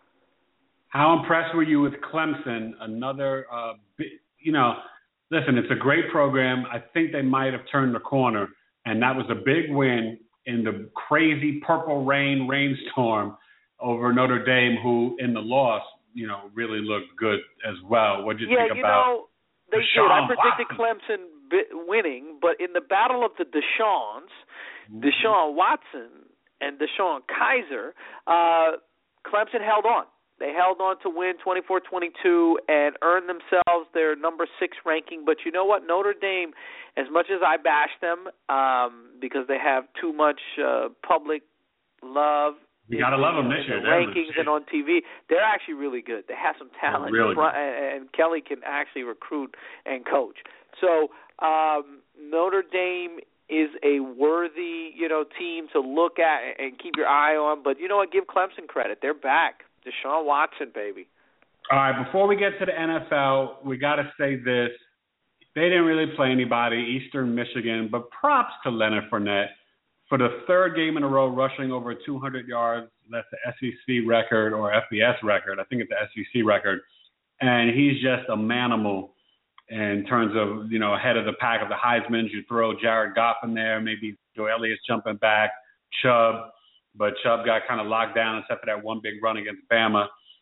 How impressed were you with Clemson? Another, uh, you know, listen, it's a great program. I think they might have turned the corner, and that was a big win in the crazy purple rain rainstorm over Notre Dame, who in the loss, you know, really looked good as well. What did you yeah, think you about? Know, They did. I predicted Clemson winning, but in the battle of the Deshaun's, Deshaun Watson and Deshaun Kaiser, uh, Clemson held on. They held on to win twenty-four twenty-two and earned themselves their number six ranking. But you know what? Notre Dame, as much as I bash them um, because they have too much uh, public love, you gotta love them this year. The rankings and on T V, they're actually really good. They have some talent, really and, and Kelly can actually recruit and coach. So um, Notre Dame is a worthy, you know, team to look at and keep your eye on. But you know what? Give Clemson credit. They're back. Deshaun Watson, baby. All right. Before we get to the N F L, we got to say this: they didn't really play anybody, Eastern Michigan, but props to Leonard Fournette. For the third game in a row, rushing over two hundred yards. That's the S E C record or F B S record. I think it's the S E C record. And he's just a manimal in terms of, you know, ahead of the pack of the Heismans. You throw Jared Goff in there, maybe Joe Elliott's jumping back, Chubb. But Chubb got kind of locked down except for that one big run against Bama.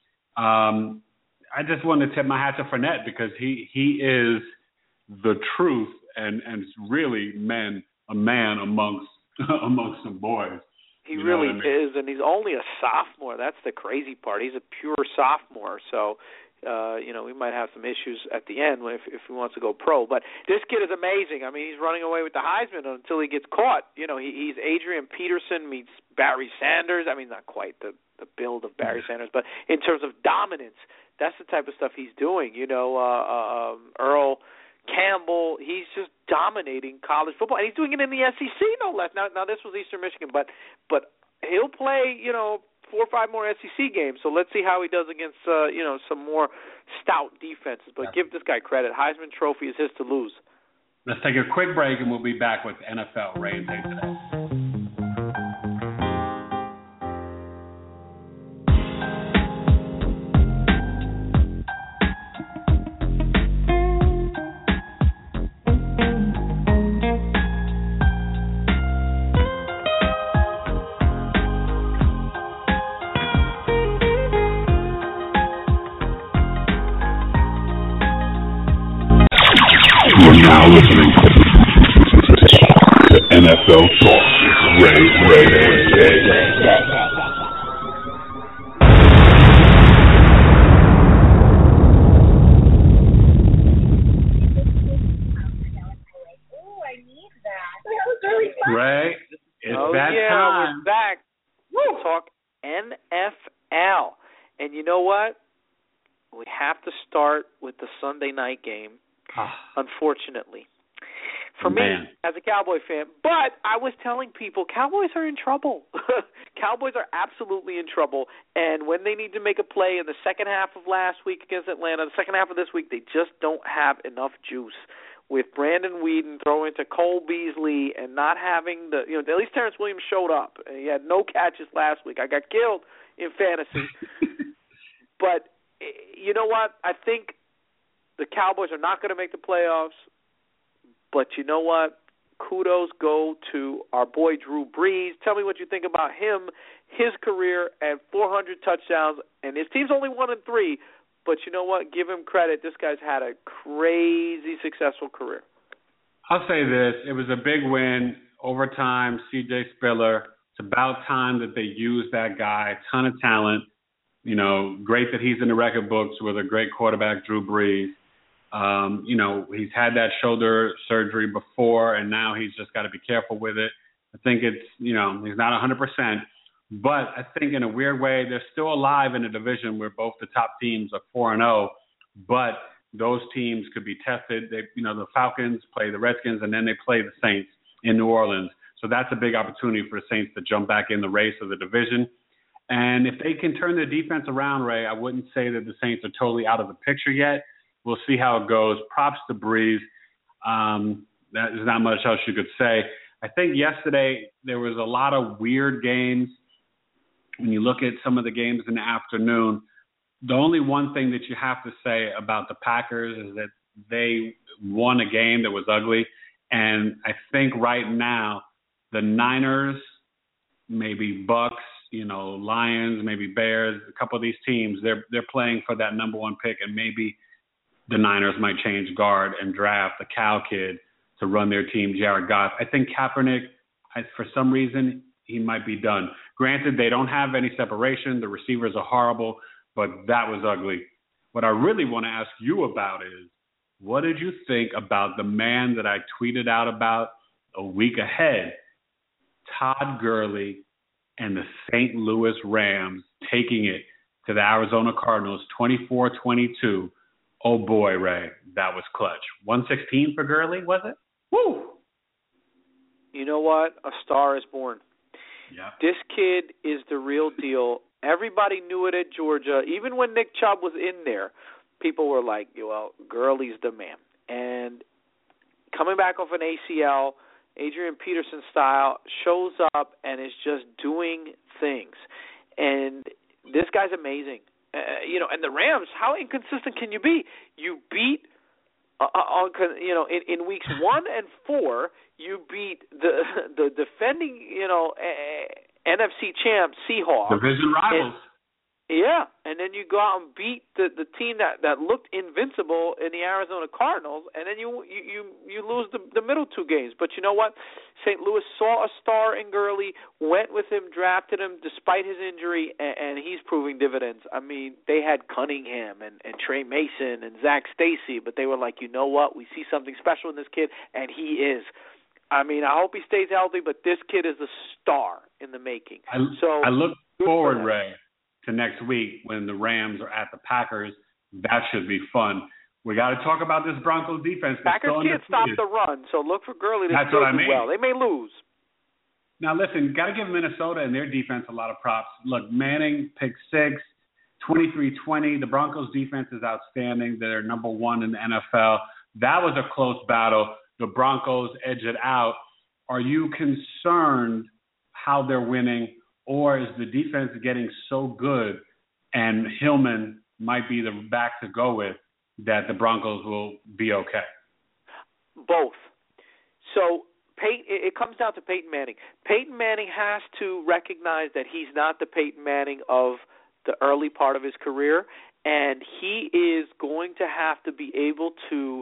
Um, I just wanted to tip my hat to Fournette because he, he is the truth and, and really man, a man amongst amongst some boys. He really I mean? is, and he's only a sophomore. That's the crazy part. He's a pure sophomore, so uh, you know we might have some issues at the end if if he wants to go pro. But this kid is amazing. I mean, he's running away with the Heisman until he gets caught. You know, he, he's Adrian Peterson meets Barry Sanders. I mean, not quite the the build of Barry Sanders, but in terms of dominance, that's the type of stuff he's doing. You know, uh, uh, Earl Campbell, he's just dominating college football, and he's doing it in the S E C, no less. Now, now this was Eastern Michigan, but but he'll play, you know, four or five more S E C games. So let's see how he does against, uh, you know, some more stout defenses. But yeah. Give this guy credit. Heisman Trophy is his to lose. Let's take a quick break, and we'll be back with N F L Ray and Tate today. Now listening to N F L Talk with Ray, Ray, Ray, Ray. Ray, it's oh, that yeah, time. We're back. We'll talk N F L. And you know what? We have to start with the Sunday night game. Unfortunately, for Man. me as a Cowboy fan. But I was telling people, Cowboys are in trouble. Cowboys are absolutely in trouble. And when they need to make a play in the second half of last week against Atlanta, the second half of this week, they just don't have enough juice. With Brandon Weeden throwing to Cole Beasley and not having the, you know, at least Terrence Williams showed up. He had no catches last week. I got killed in fantasy. But you know what? I think the Cowboys are not going to make the playoffs. But you know what? Kudos go to our boy Drew Brees. Tell me what you think about him, his career, and four hundred touchdowns. And his team's only one and three. But you know what? Give him credit. This guy's had a crazy successful career. I'll say this. It was a big win. Overtime, C J Spiller. It's about time that they use that guy. Ton of talent. You know, great that he's in the record books with a great quarterback, Drew Brees. Um, you know, he's had that shoulder surgery before, and now he's just got to be careful with it. I think it's, you know, he's not one hundred percent. But I think in a weird way, they're still alive in a division where both the top teams are four and oh, but those teams could be tested. They, you know, the Falcons play the Redskins, and then they play the Saints in New Orleans. So that's a big opportunity for the Saints to jump back in the race of the division. And if they can turn their defense around, Ray, I wouldn't say that the Saints are totally out of the picture yet. We'll see how it goes. Props to Brees. Um, that is not much else you could say. I think yesterday there was a lot of weird games. When you look at some of the games in the afternoon, the only one thing that you have to say about the Packers is that they won a game that was ugly. And I think right now the Niners, maybe Bucks, you know, Lions, maybe Bears, a couple of these teams, they're they're playing for that number one pick, and maybe the Niners might change guard and draft the Cal kid to run their team, Jared Goff. I think Kaepernick, I, for some reason, he might be done. Granted, they don't have any separation. The receivers are horrible, but that was ugly. What I really want to ask you about is, what did you think about the man that I tweeted out about a week ahead, Todd Gurley and the Saint Louis Rams taking it to the Arizona Cardinals twenty-four twenty-two? Oh, boy, Ray, that was clutch. one sixteen for Gurley, was it? Woo! You know what? A star is born. Yeah. This kid is the real deal. Everybody knew it at Georgia. Even when Nick Chubb was in there, people were like, well, Gurley's the man. And coming back off an A C L, Adrian Peterson style, shows up and is just doing things. And this guy's amazing. Uh, you know, and the Rams, how inconsistent can you be? You beat, uh, on you know, in, in weeks one and four, you beat the the defending, you know, uh, N F C champ Seahawks. Division rivals. And, yeah, and then you go out and beat the, the team that, that looked invincible in the Arizona Cardinals, and then you you you, you lose the, the middle two games. But you know what? Saint Louis saw a star in Gurley, went with him, drafted him despite his injury, and, and he's proving dividends. I mean, they had Cunningham and, and Trey Mason and Zach Stacy, but they were like, you know what? We see something special in this kid, and he is. I mean, I hope he stays healthy, but this kid is a star in the making. I, so I look forward, Ray, to next week when the Rams are at the Packers. That should be fun. We got to talk about this Broncos defense. Packers can't stop the run, so look for Gurley to That's still what I do mean. well. They may lose. Now, listen, got to give Minnesota and their defense a lot of props. Look, Manning, pick six, twenty-three twenty. The Broncos defense is outstanding. They're number one in the N F L. That was a close battle. The Broncos edge it out. Are you concerned how they're winning, or is the defense getting so good and Hillman might be the back to go with that the Broncos will be okay? Both. So Peyton, it comes down to Peyton Manning. Peyton Manning has to recognize that he's not the Peyton Manning of the early part of his career, and he is going to have to be able to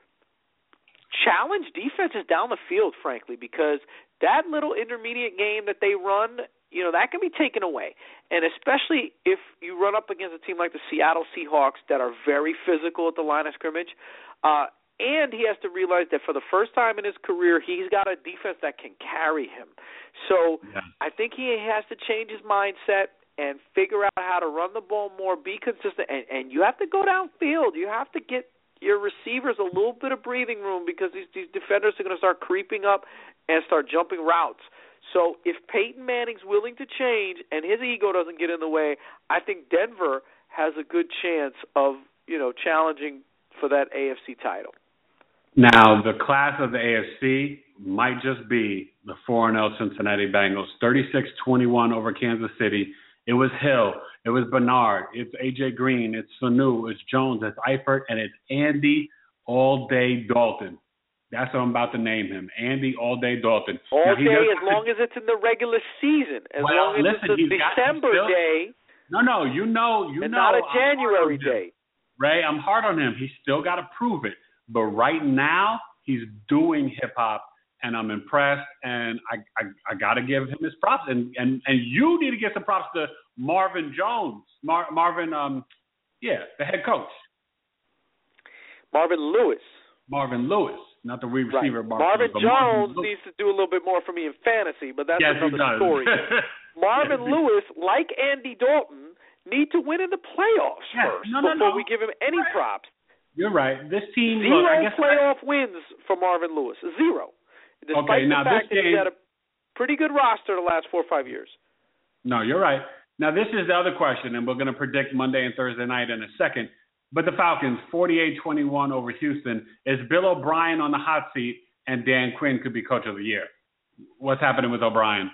challenge defenses down the field, frankly, because that little intermediate game that they run, you know, that can be taken away. And especially if you run up against a team like the Seattle Seahawks that are very physical at the line of scrimmage. Uh, and he has to realize that for the first time in his career, he's got a defense that can carry him. So yeah. I think he has to change his mindset and figure out how to run the ball more, be consistent. And, and you have to go downfield. You have to get your receivers a little bit of breathing room because these, these defenders are going to start creeping up and start jumping routes. So if Peyton Manning's willing to change and his ego doesn't get in the way, I think Denver has a good chance of, you know, challenging for that A F C title. Now, the class of the A F C might just be the four and oh Cincinnati Bengals, thirty-six twenty-one over Kansas City. It was Hill. It was Bernard. It's A J Green. It's Sanu. It's Jones. It's Eifert. And it's Andy All-Day Dalton. That's what I'm about to name him, Andy All-Day Dalton. All now, day as long as it's in the regular season. As well, long as listen, it's a December got, still, day. No, no, you know. you and know. not a January day. Ray, I'm hard on him. He's still got to prove it. But right now, he's doing hip-hop, and I'm impressed, and I I, I got to give him his props. And, and and you need to give some props to Marvin Jones. Mar, Marvin, um, yeah, the head coach. Marvin Lewis. Marvin Lewis, not the wide receiver. Right. Marvin, Marvin Jones Marvin needs to do a little bit more for me in fantasy, but that's yes, another story. Marvin yes, Lewis, like Andy Dalton, need to win in the playoffs yes. first no, no, before no. we give him any right. props. You're right. This team, Zero look, I guess playoff I... wins for Marvin Lewis. Zero. Despite okay, the now fact this that game... he's had a pretty good roster the last four or five years. No, you're right. Now, this is the other question, and we're going to predict Monday and Thursday night in a second. But the Falcons, forty-eight twenty-one over Houston. Is Bill O'Brien on the hot seat, and Dan Quinn could be coach of the year? What's happening with O'Brien?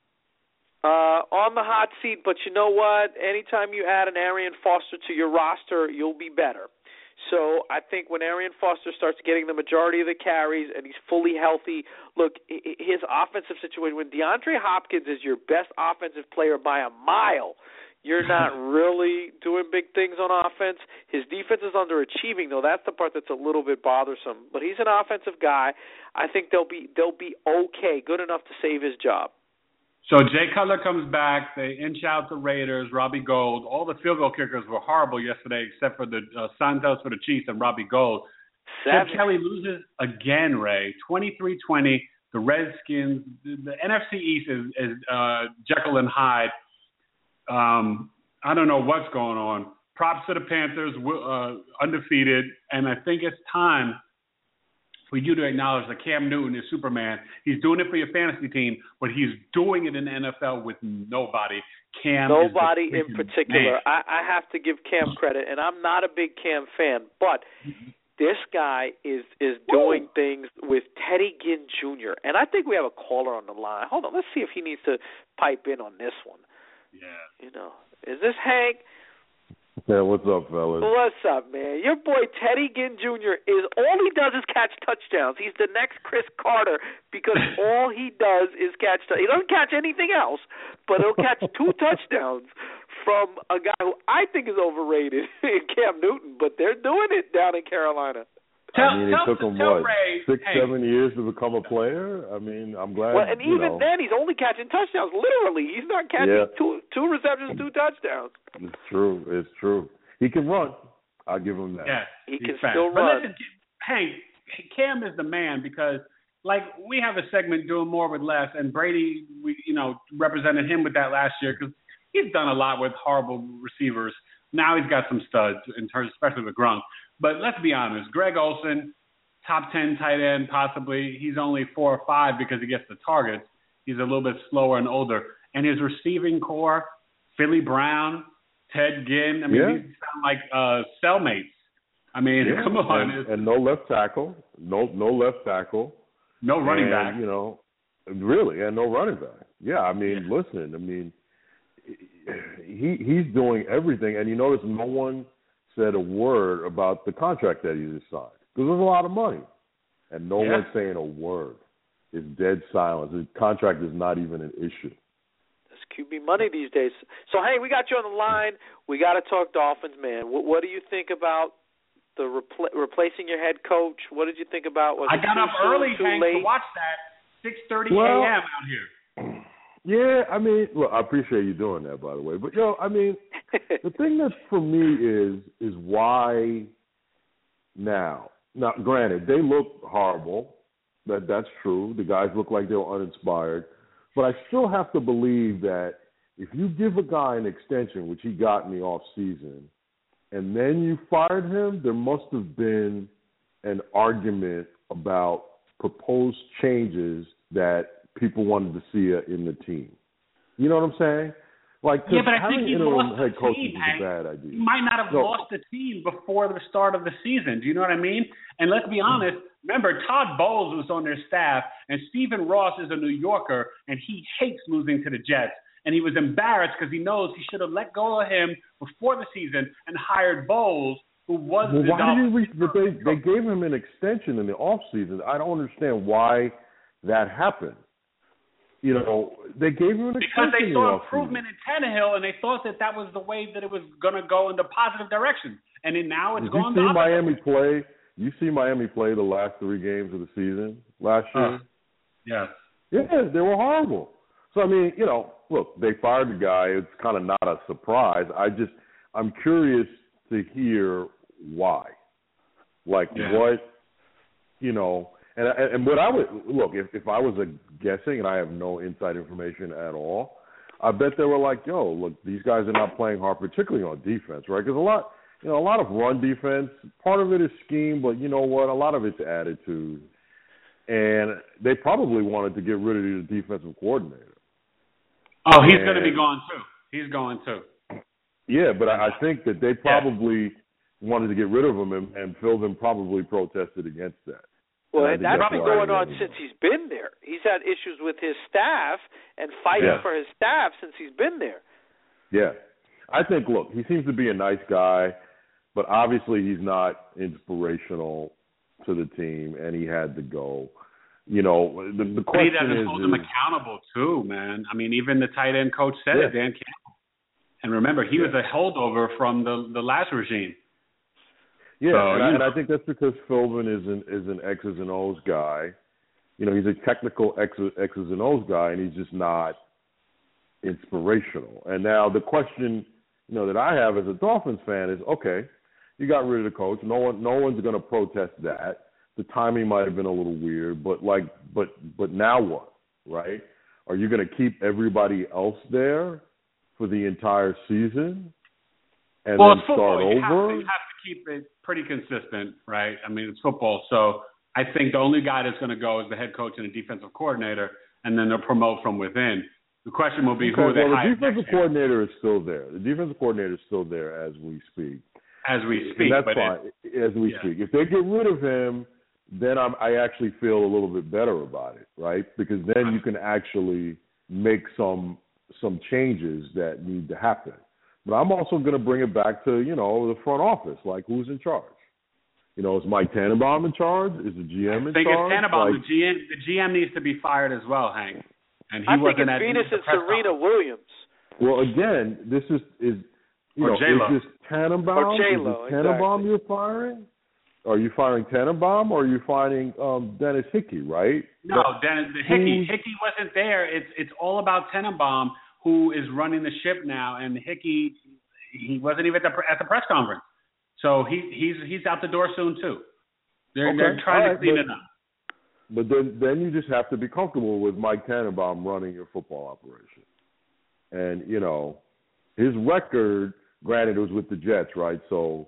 Uh, on the hot seat, but you know what? Anytime you add an Arian Foster to your roster, you'll be better. So I think when Arian Foster starts getting the majority of the carries and he's fully healthy, look, his offensive situation, when DeAndre Hopkins is your best offensive player by a mile, you're not really doing big things on offense. His defense is underachieving, though. That's the part that's a little bit bothersome. But he's an offensive guy. I think they'll be they'll be okay, good enough to save his job. So Jay Cutler comes back. They inch out the Raiders, Robbie Gould. All the field goal kickers were horrible yesterday except for the uh, Santos for the Chiefs and Robbie Gould. Seven. Chip Kelly loses again, Ray, twenty-three twenty. The Redskins, the, the N F C East is, is uh, Jekyll and Hyde. Um, I don't know what's going on. Props to the Panthers, uh, undefeated, and I think it's time for you to acknowledge that Cam Newton is Superman. He's doing it for your fantasy team, but he's doing it in the N F L with nobody. Cam Nobody is in particular. I, I have to give Cam credit, and I'm not a big Cam fan, but this guy is is doing Woo. things with Teddy Ginn Junior And I think we have a caller on the line. Hold on, let's see if he needs to pipe in on this one. Yeah. You know, is this Hank? Yeah, what's up, fellas? What's up, man? Your boy Teddy Ginn Junior is all he does is catch touchdowns. He's the next Chris Carter because all he does is catch. T- he doesn't catch anything else, but he'll catch two touchdowns from a guy who I think is overrated, Cam Newton. But they're doing it down in Carolina. Tell, I mean, it tell, took him, tell what, Ray, six, hey. seven years to become a player? I mean, I'm glad, Well, and you even know. then, he's only catching touchdowns. Literally, he's not catching Yeah. two two receptions, two touchdowns. It's true. It's true. He can run. I'll give him that. Yeah, He he's can fast. still but run. Listen, Hank, Cam is the man because, like, we have a segment doing more with less, and Brady, we you know, represented him with that last year because he's done a lot with horrible receivers. Now he's got some studs in terms, especially with Gronk. But let's be honest, Greg Olsen, top ten tight end possibly. He's only four or five because he gets the targets. He's a little bit slower and older. And his receiving core, Philly Brown, Ted Ginn, I mean, Yeah. these sound like uh, cellmates. I mean, Yeah. come on. And, and no left tackle. No no left tackle. No running and, back. You know, really, and no running back. Yeah, I mean, Yeah. listen, I mean, he he's doing everything. And you notice no one said a word about the contract that he just signed. Because there's a lot of money. And no Yeah. one's saying a word. It's dead silence. His contract is not even an issue. It's Q B money these days. So, hey, we got you on the line. We got to talk Dolphins, man. What, what do you think about the repl- replacing your head coach? What did you think about? Was I it got too up soon, early, too Hank, late? to watch that. six thirty Well, a.m. out here. Yeah, I mean, look, I appreciate you doing that, by the way. But, you know, I mean, the thing that for me is is why now. Now, granted, they look horrible. That That's true. The guys look like they were uninspired. But I still have to believe that if you give a guy an extension, which he got in the off season, and then you fired him, there must have been an argument about proposed changes that people wanted to see in the team. You know what I'm saying? Like, yeah, but I having think he interim lost head the coaches team, is Hank. a bad idea. He might not have no. lost the team before the start of the season. Do you know what I mean? And let's be honest, remember, Todd Bowles was on their staff, and Stephen Ross is a New Yorker, and he hates losing to the Jets. And he was embarrassed because he knows he should have let go of him before the season and hired Bowles, who was well, the why did he re- but they, they gave him an extension in the offseason. I don't understand why that happened. You know, they gave him an because extension they saw in the improvement in Tannehill, and they thought that that was the way that it was going to go in the positive direction. And then now it's Did gone. You see the Miami play? You see Miami play the last three games of the season last year? Uh, yes. Yeah, they were horrible. So I mean, you know, look, they fired the guy. It's kind of not a surprise. I just, I'm curious to hear why. Like yeah. what, you know. And, and what I would look if, if I was a guessing, and I have no inside information at all, I bet they were like, "Yo, look, these guys are not playing hard, particularly on defense, right? Because a lot, you know, a lot of run defense. Part of it is scheme, but you know what? A lot of it's attitude, and they probably wanted to get rid of the defensive coordinator. Oh, he's and, going to be gone too. He's going too. Yeah, but I, I think that they probably yeah. wanted to get rid of him, and, and Philbin probably protested against that. Well, and that's been going on since he's been there. He's had issues with his staff and fighting yeah. for his staff since he's been there. Yeah. I think, look, he seems to be a nice guy, but obviously he's not inspirational to the team, and he had to go. You know, the, the question he doesn't is, hold him is, accountable, too, man. I mean, even the tight end coach said yeah. it, Dan Campbell. And remember, he yeah. was a holdover from the, the last regime. Yeah, so, and, I, and I think that's because Philbin is an is an X's and O's guy. You know, he's a technical X's, X's and O's guy, and he's just not inspirational. And now the question, you know, that I have as a Dolphins fan is, okay, you got rid of the coach. No one, no one's going to protest that. The timing might have been a little weird, but like, but but now what, right? Are you going to keep everybody else there for the entire season and well, then it's football. start you over? Have to, you have to keep it pretty consistent, right? I mean, it's football, so I think the only guy that's going to go is the head coach and the defensive coordinator, and then they'll promote from within. The question will be okay, who are they well, hire the defensive next year. coordinator is still there. The defensive coordinator is still there as we speak. As we speak, and that's but fine. it, as we yeah. speak. If they get rid of him, then I'm, I actually feel a little bit better about it, right? Because then you can actually make some some changes that need to happen. But I'm also going to bring it back to, you know, the front office, like who's in charge? You know, is Mike Tannenbaum in charge? Is the G M in charge? I think it's Tannenbaum. Like, the G M, the G M needs to be fired as well, Hank. And he I think wasn't it's at Venus the and press Serena conference. Williams. well, again, this is is you Or know, J-Lo. is this Tannenbaum? Or J-Lo, is this Tannenbaum exactly. you're firing? Are you firing Tannenbaum or are you firing um, Dennis Hickey? Right? No, But Dennis, the Hickey. who's- Hickey wasn't there. It's it's all about Tannenbaum, who is running the ship now, and Hickey, he wasn't even at the at the press conference. So he he's he's out the door soon too. They're Okay. they're trying All to right, clean but- it up. But then, then you just have to be comfortable with Mike Tannenbaum running your football operation. And, you know, his record, granted, it was with the Jets, right? So,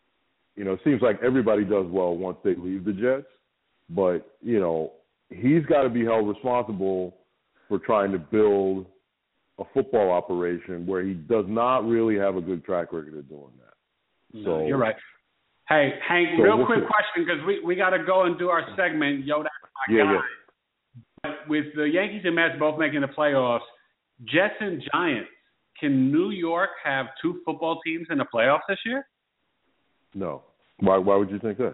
you know, it seems like everybody does well once they leave the Jets. But, you know, he's got to be held responsible for trying to build a football operation where he does not really have a good track record of doing that. So No, you're right. Hey, Hank, So real we'll quick see. question, because we, we got to go and do our segment. Yo, that's my Yeah, guy. yeah. But with the Yankees and Mets both making the playoffs, Jets and Giants, can New York have two football teams in the playoffs this year? No. Why Why would you think that?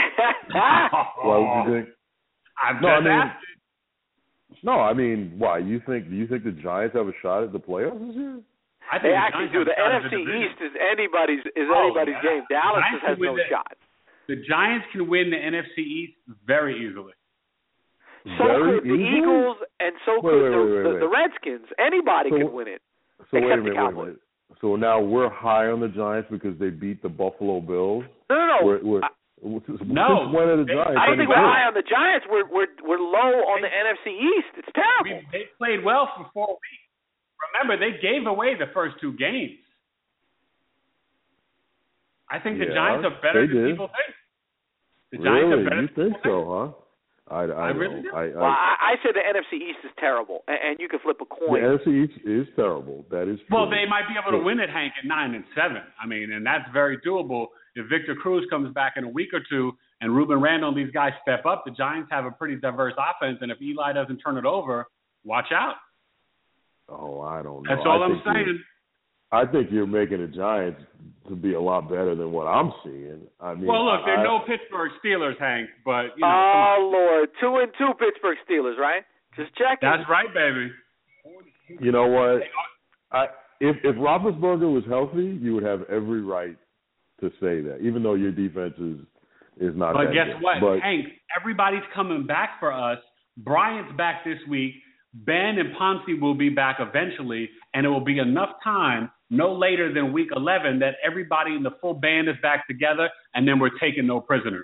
Why would you think? I'm No, just I mean, asking. No, I mean, why? You think? Do you think the Giants have a shot at the playoffs this year? I think They the actually Giants do. have The a shot N at F C division. East is anybody's is Oh, anybody's yeah. game. Dallas Giants just has can win no the- shot. The Giants can win the N F C East very easily. So Very could the easily? Eagles, and so Wait, could wait, the, wait, wait, the, wait. the Redskins. Anybody So- can win it. So wait a Except the minute, wait a Cowboys. minute. So now we're high on the Giants because they beat the Buffalo Bills. No, no, no. We're, we're, I, since No, when are the they- Giants? I don't any think we're good? high on the Giants. We're we're we're low on the N F C East. It's I terrible. mean, they played well for four weeks. Remember, they gave away the first two games. I think the Yeah, Giants are better they than did. people think. The Giants Really? are better You than think people so, huh? I, I, I really know. do. I, I, Well, I, I said the N F C East is terrible, and, and you can flip a coin. the N F C East is terrible. That is true. Well, they might be able to win it, Hank, at nine and seven. I mean, and that's very doable. If Victor Cruz comes back in a week or two, and Ruben Randle and these guys step up, the Giants have a pretty diverse offense. And if Eli doesn't turn it over, watch out. Oh, I don't know. That's all I I'm think you're- saying. I think you're making the Giants to be a lot better than what I'm seeing. I mean, Well, look, I, they're I, no Pittsburgh Steelers, Hank, but you know. Oh come on. Lord, two and two Pittsburgh Steelers, right? Just checking. That's right, baby. You know what? I if if Roethlisberger was healthy, you would have every right to say that, even though your defense is is not. But that guess good. what, But, Hank? Everybody's coming back for us. Bryant's back this week. Ben and Ponce will be back eventually, and it will be enough time, no later than week eleven, that everybody in the full band is back together, and then we're taking no prisoners.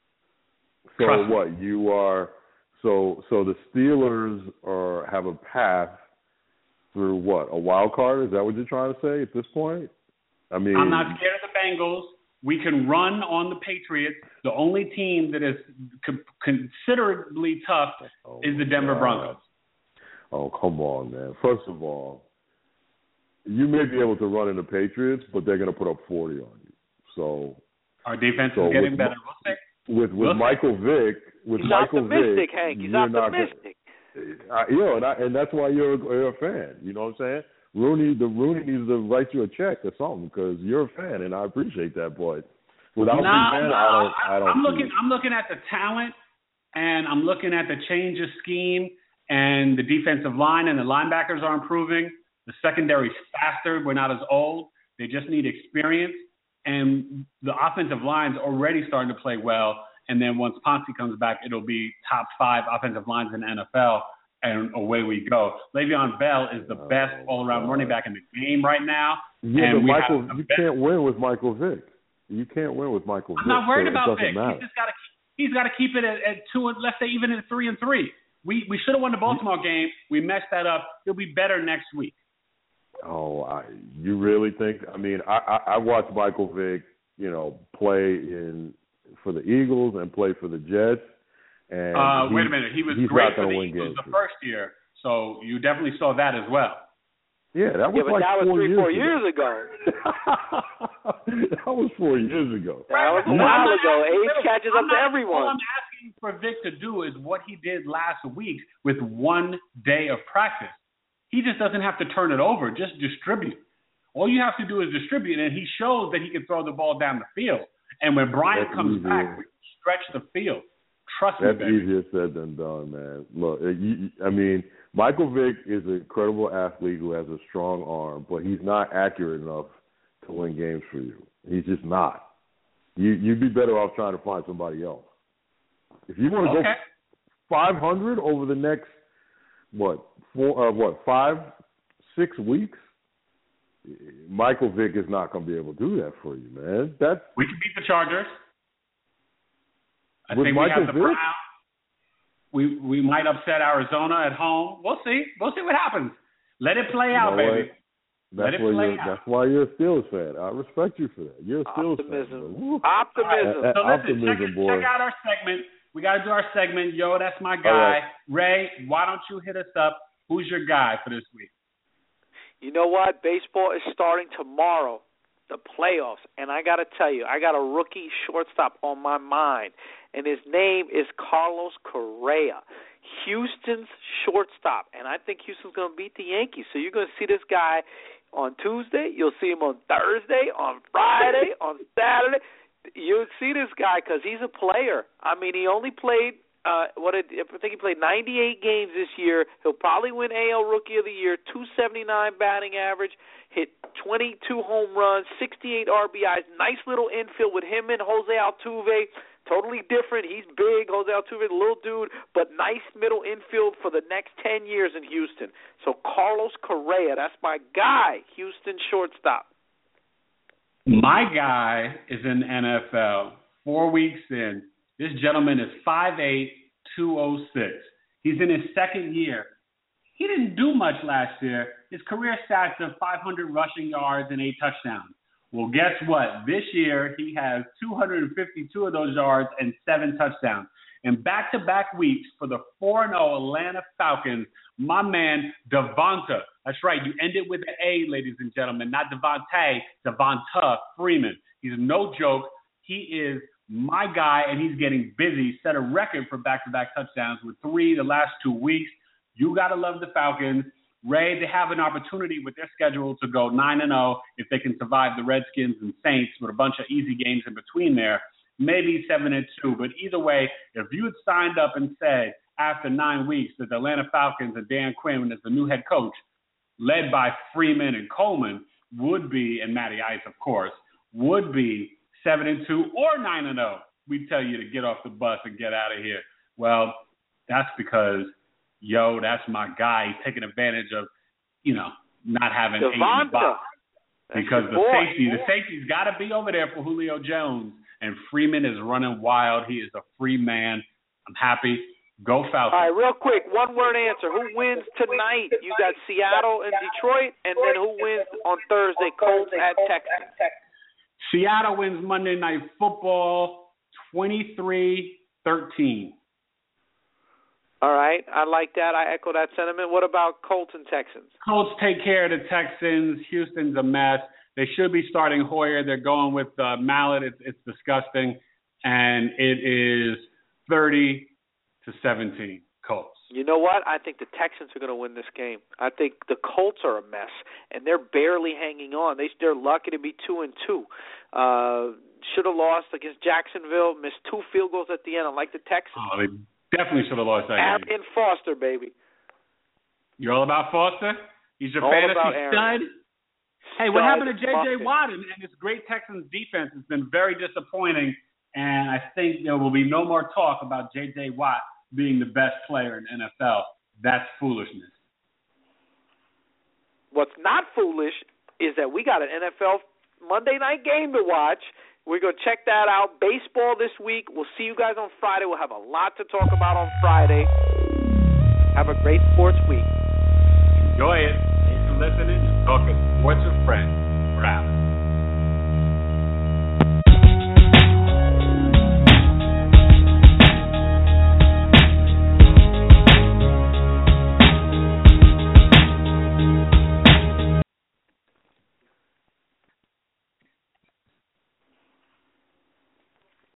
so Trust me. what you are? So so the Steelers are have a path through what, a wild card? Is that what you're trying to say at this point? I mean, I'm not scared of the Bengals. We can run on the Patriots. The only team that is co- considerably tough oh is the Denver God. Broncos. Oh, come on, man. First of all, you may be able to run in the Patriots, but they're going to put up forty on you. So Our defense So is getting with- better. We'll see. with with We'll see. Michael Vick, with He's Michael optimistic, Vick, Hank. He's you're not gonna- optimistic. I, you know, and, I, and that's why you're a, you're a fan. You know what I'm saying? Rooney, the Rooney needs to write you a check or something because you're a fan, and I appreciate that, boy. Without No, being a fan, no, I don't. I don't I'm see looking. it. I'm looking at the talent, and I'm looking at the change of scheme, and the defensive line and the linebackers are improving. The secondary's faster. We're not as old. They just need experience, and the offensive line's already starting to play well. And then once Ponce comes back, it'll be top five offensive lines in the N F L, and away we go. Le'Veon Bell is the best Oh, all-around God. running back in the game right now. Yeah, and but we Michael, have a you best- can't win with Michael Vick. You can't win with Michael I'm Vick. not worried so about it doesn't Vic. matter. He's just got to he's got to keep it at, at two. And let's say even at three and three. We we should have won the Baltimore game. We messed that up. He'll be better next week. Oh, I, you really think? I mean, I, I, I watched Michael Vick, you know, play in for the Eagles and play for the Jets. And Uh, he, wait a minute. He was he's great not for gonna the win Eagles games the for first year, so you definitely saw that as well. Yeah, that was Yeah, but like that was four three, years four ago. years ago. That was four years ago. That was a I'm while not ago. asking- Age catches I'm up to not- everyone. All I'm asking for Vic to do is what he did last week with one day of practice. He just doesn't have to turn it over. Just distribute. All you have to do is distribute, and he shows that he can throw the ball down the field. And when Bryant That's comes easier. back, we can stretch the field. Trust That's me, baby. easier said than done, man. Look, uh, you, I mean, Michael Vick is an incredible athlete who has a strong arm, but he's not accurate enough to win games for you. He's just not. You, you'd be better off trying to find somebody else. If you want to Okay. go five hundred over the next, what, four, uh, what, five, six weeks, Michael Vick is not going to be able to do that for you, man. That's We can beat the Chargers. I With think Michael we have the Vick? Browns. We we might upset Arizona at home. We'll see. We'll see what happens. Let it play You out, know baby. what? Let That's it why play you're. out. That's why you're a Steelers fan. I respect you for that. You're a Steelers Optimism. fan. Woo. Optimism. Uh, uh, So listen, Optimism, check, it, boy. check out our segment. We got to do our segment. Yo, that's my guy. right. Ray, why don't you hit us up? Who's your guy for this week? You know what? Baseball is starting tomorrow, the playoffs. And I got to tell you, I got a rookie shortstop on my mind, and his name is Carlos Correa, Houston's shortstop. And I think Houston's going to beat the Yankees. So you're going to see this guy on Tuesday. You'll see him on Thursday, on Friday, on Saturday. You'll see this guy because he's a player. I mean, he only played Uh, what did, I think he played ninety-eight games this year. He'll probably win A L Rookie of the Year, two seventy-nine batting average, hit twenty-two home runs, sixty-eight R B Is. Nice little infield with him and Jose Altuve. Totally different. He's big, Jose Altuve, a little dude, but nice middle infield for the next ten years in Houston. So Carlos Correa, that's my guy, Houston shortstop. My guy is in the N F L. Four weeks in. This gentleman is five eight, two oh six. He's in his second year. He didn't do much last year. His career stats are five hundred rushing yards and eight touchdowns. Well, guess what? This year, he has two hundred fifty-two of those yards and seven touchdowns. In back-to-back weeks for the four and oh Atlanta Falcons, my man Devonta, that's right, you end it with an A, ladies and gentlemen, not Devontae, Devonta Freeman. He's no joke. He is my guy, and he's getting busy. Set a record for back-to-back touchdowns with three the last two weeks. You got to love the Falcons. Ray, they have an opportunity with their schedule to go nine and oh if they can survive the Redskins and Saints with a bunch of easy games in between there. Maybe seven and two, but either way, if you had signed up and said after nine weeks that the Atlanta Falcons and Dan Quinn as the new head coach, led by Freeman and Coleman, would be, and Matty Ice, of course, would be seven and two or nine and zero, we tell you to get off the bus and get out of here. Well, that's because, yo, that's my guy. He's taking advantage of, you know, not having eight in the box. Because the safety, the safety's got to be over there for Julio Jones. And Freeman is running wild. He is a free man. I'm happy. Go Falcons. All right, real quick, one-word answer. Who wins tonight? You got Seattle and Detroit, and then who wins on Thursday? Colts at Texans. Seattle wins Monday Night Football twenty-three thirteen. All right, I like that. I echo that sentiment. What about Colts and Texans? Colts take care of the Texans. Houston's a mess. They should be starting Hoyer. They're going with uh, Mallet. It's, it's disgusting. And it is thirty to seventeen, Colts. You know what? I think the Texans are going to win this game. I think the Colts are a mess, and they're barely hanging on. They, they're lucky to be two and two. Uh, should have lost against Jacksonville, missed two field goals at the end, unlike the Texans. Oh, they definitely should have lost that Aaron game. Aaron Foster, baby. You're all about Foster? He's your all fantasy stud? Hey, what happened to J J. Watt and, and this great Texans defense has been very disappointing, and I think there will be no more talk about J J. Watt being the best player in the N F L. That's foolishness. What's not foolish is that we got an N F L Monday night game to watch. We're going to check that out. Baseball this week. We'll see you guys on Friday. We'll have a lot to talk about on Friday. Have a great sports week. Enjoy it. Thanks for listening and talking sports with friends.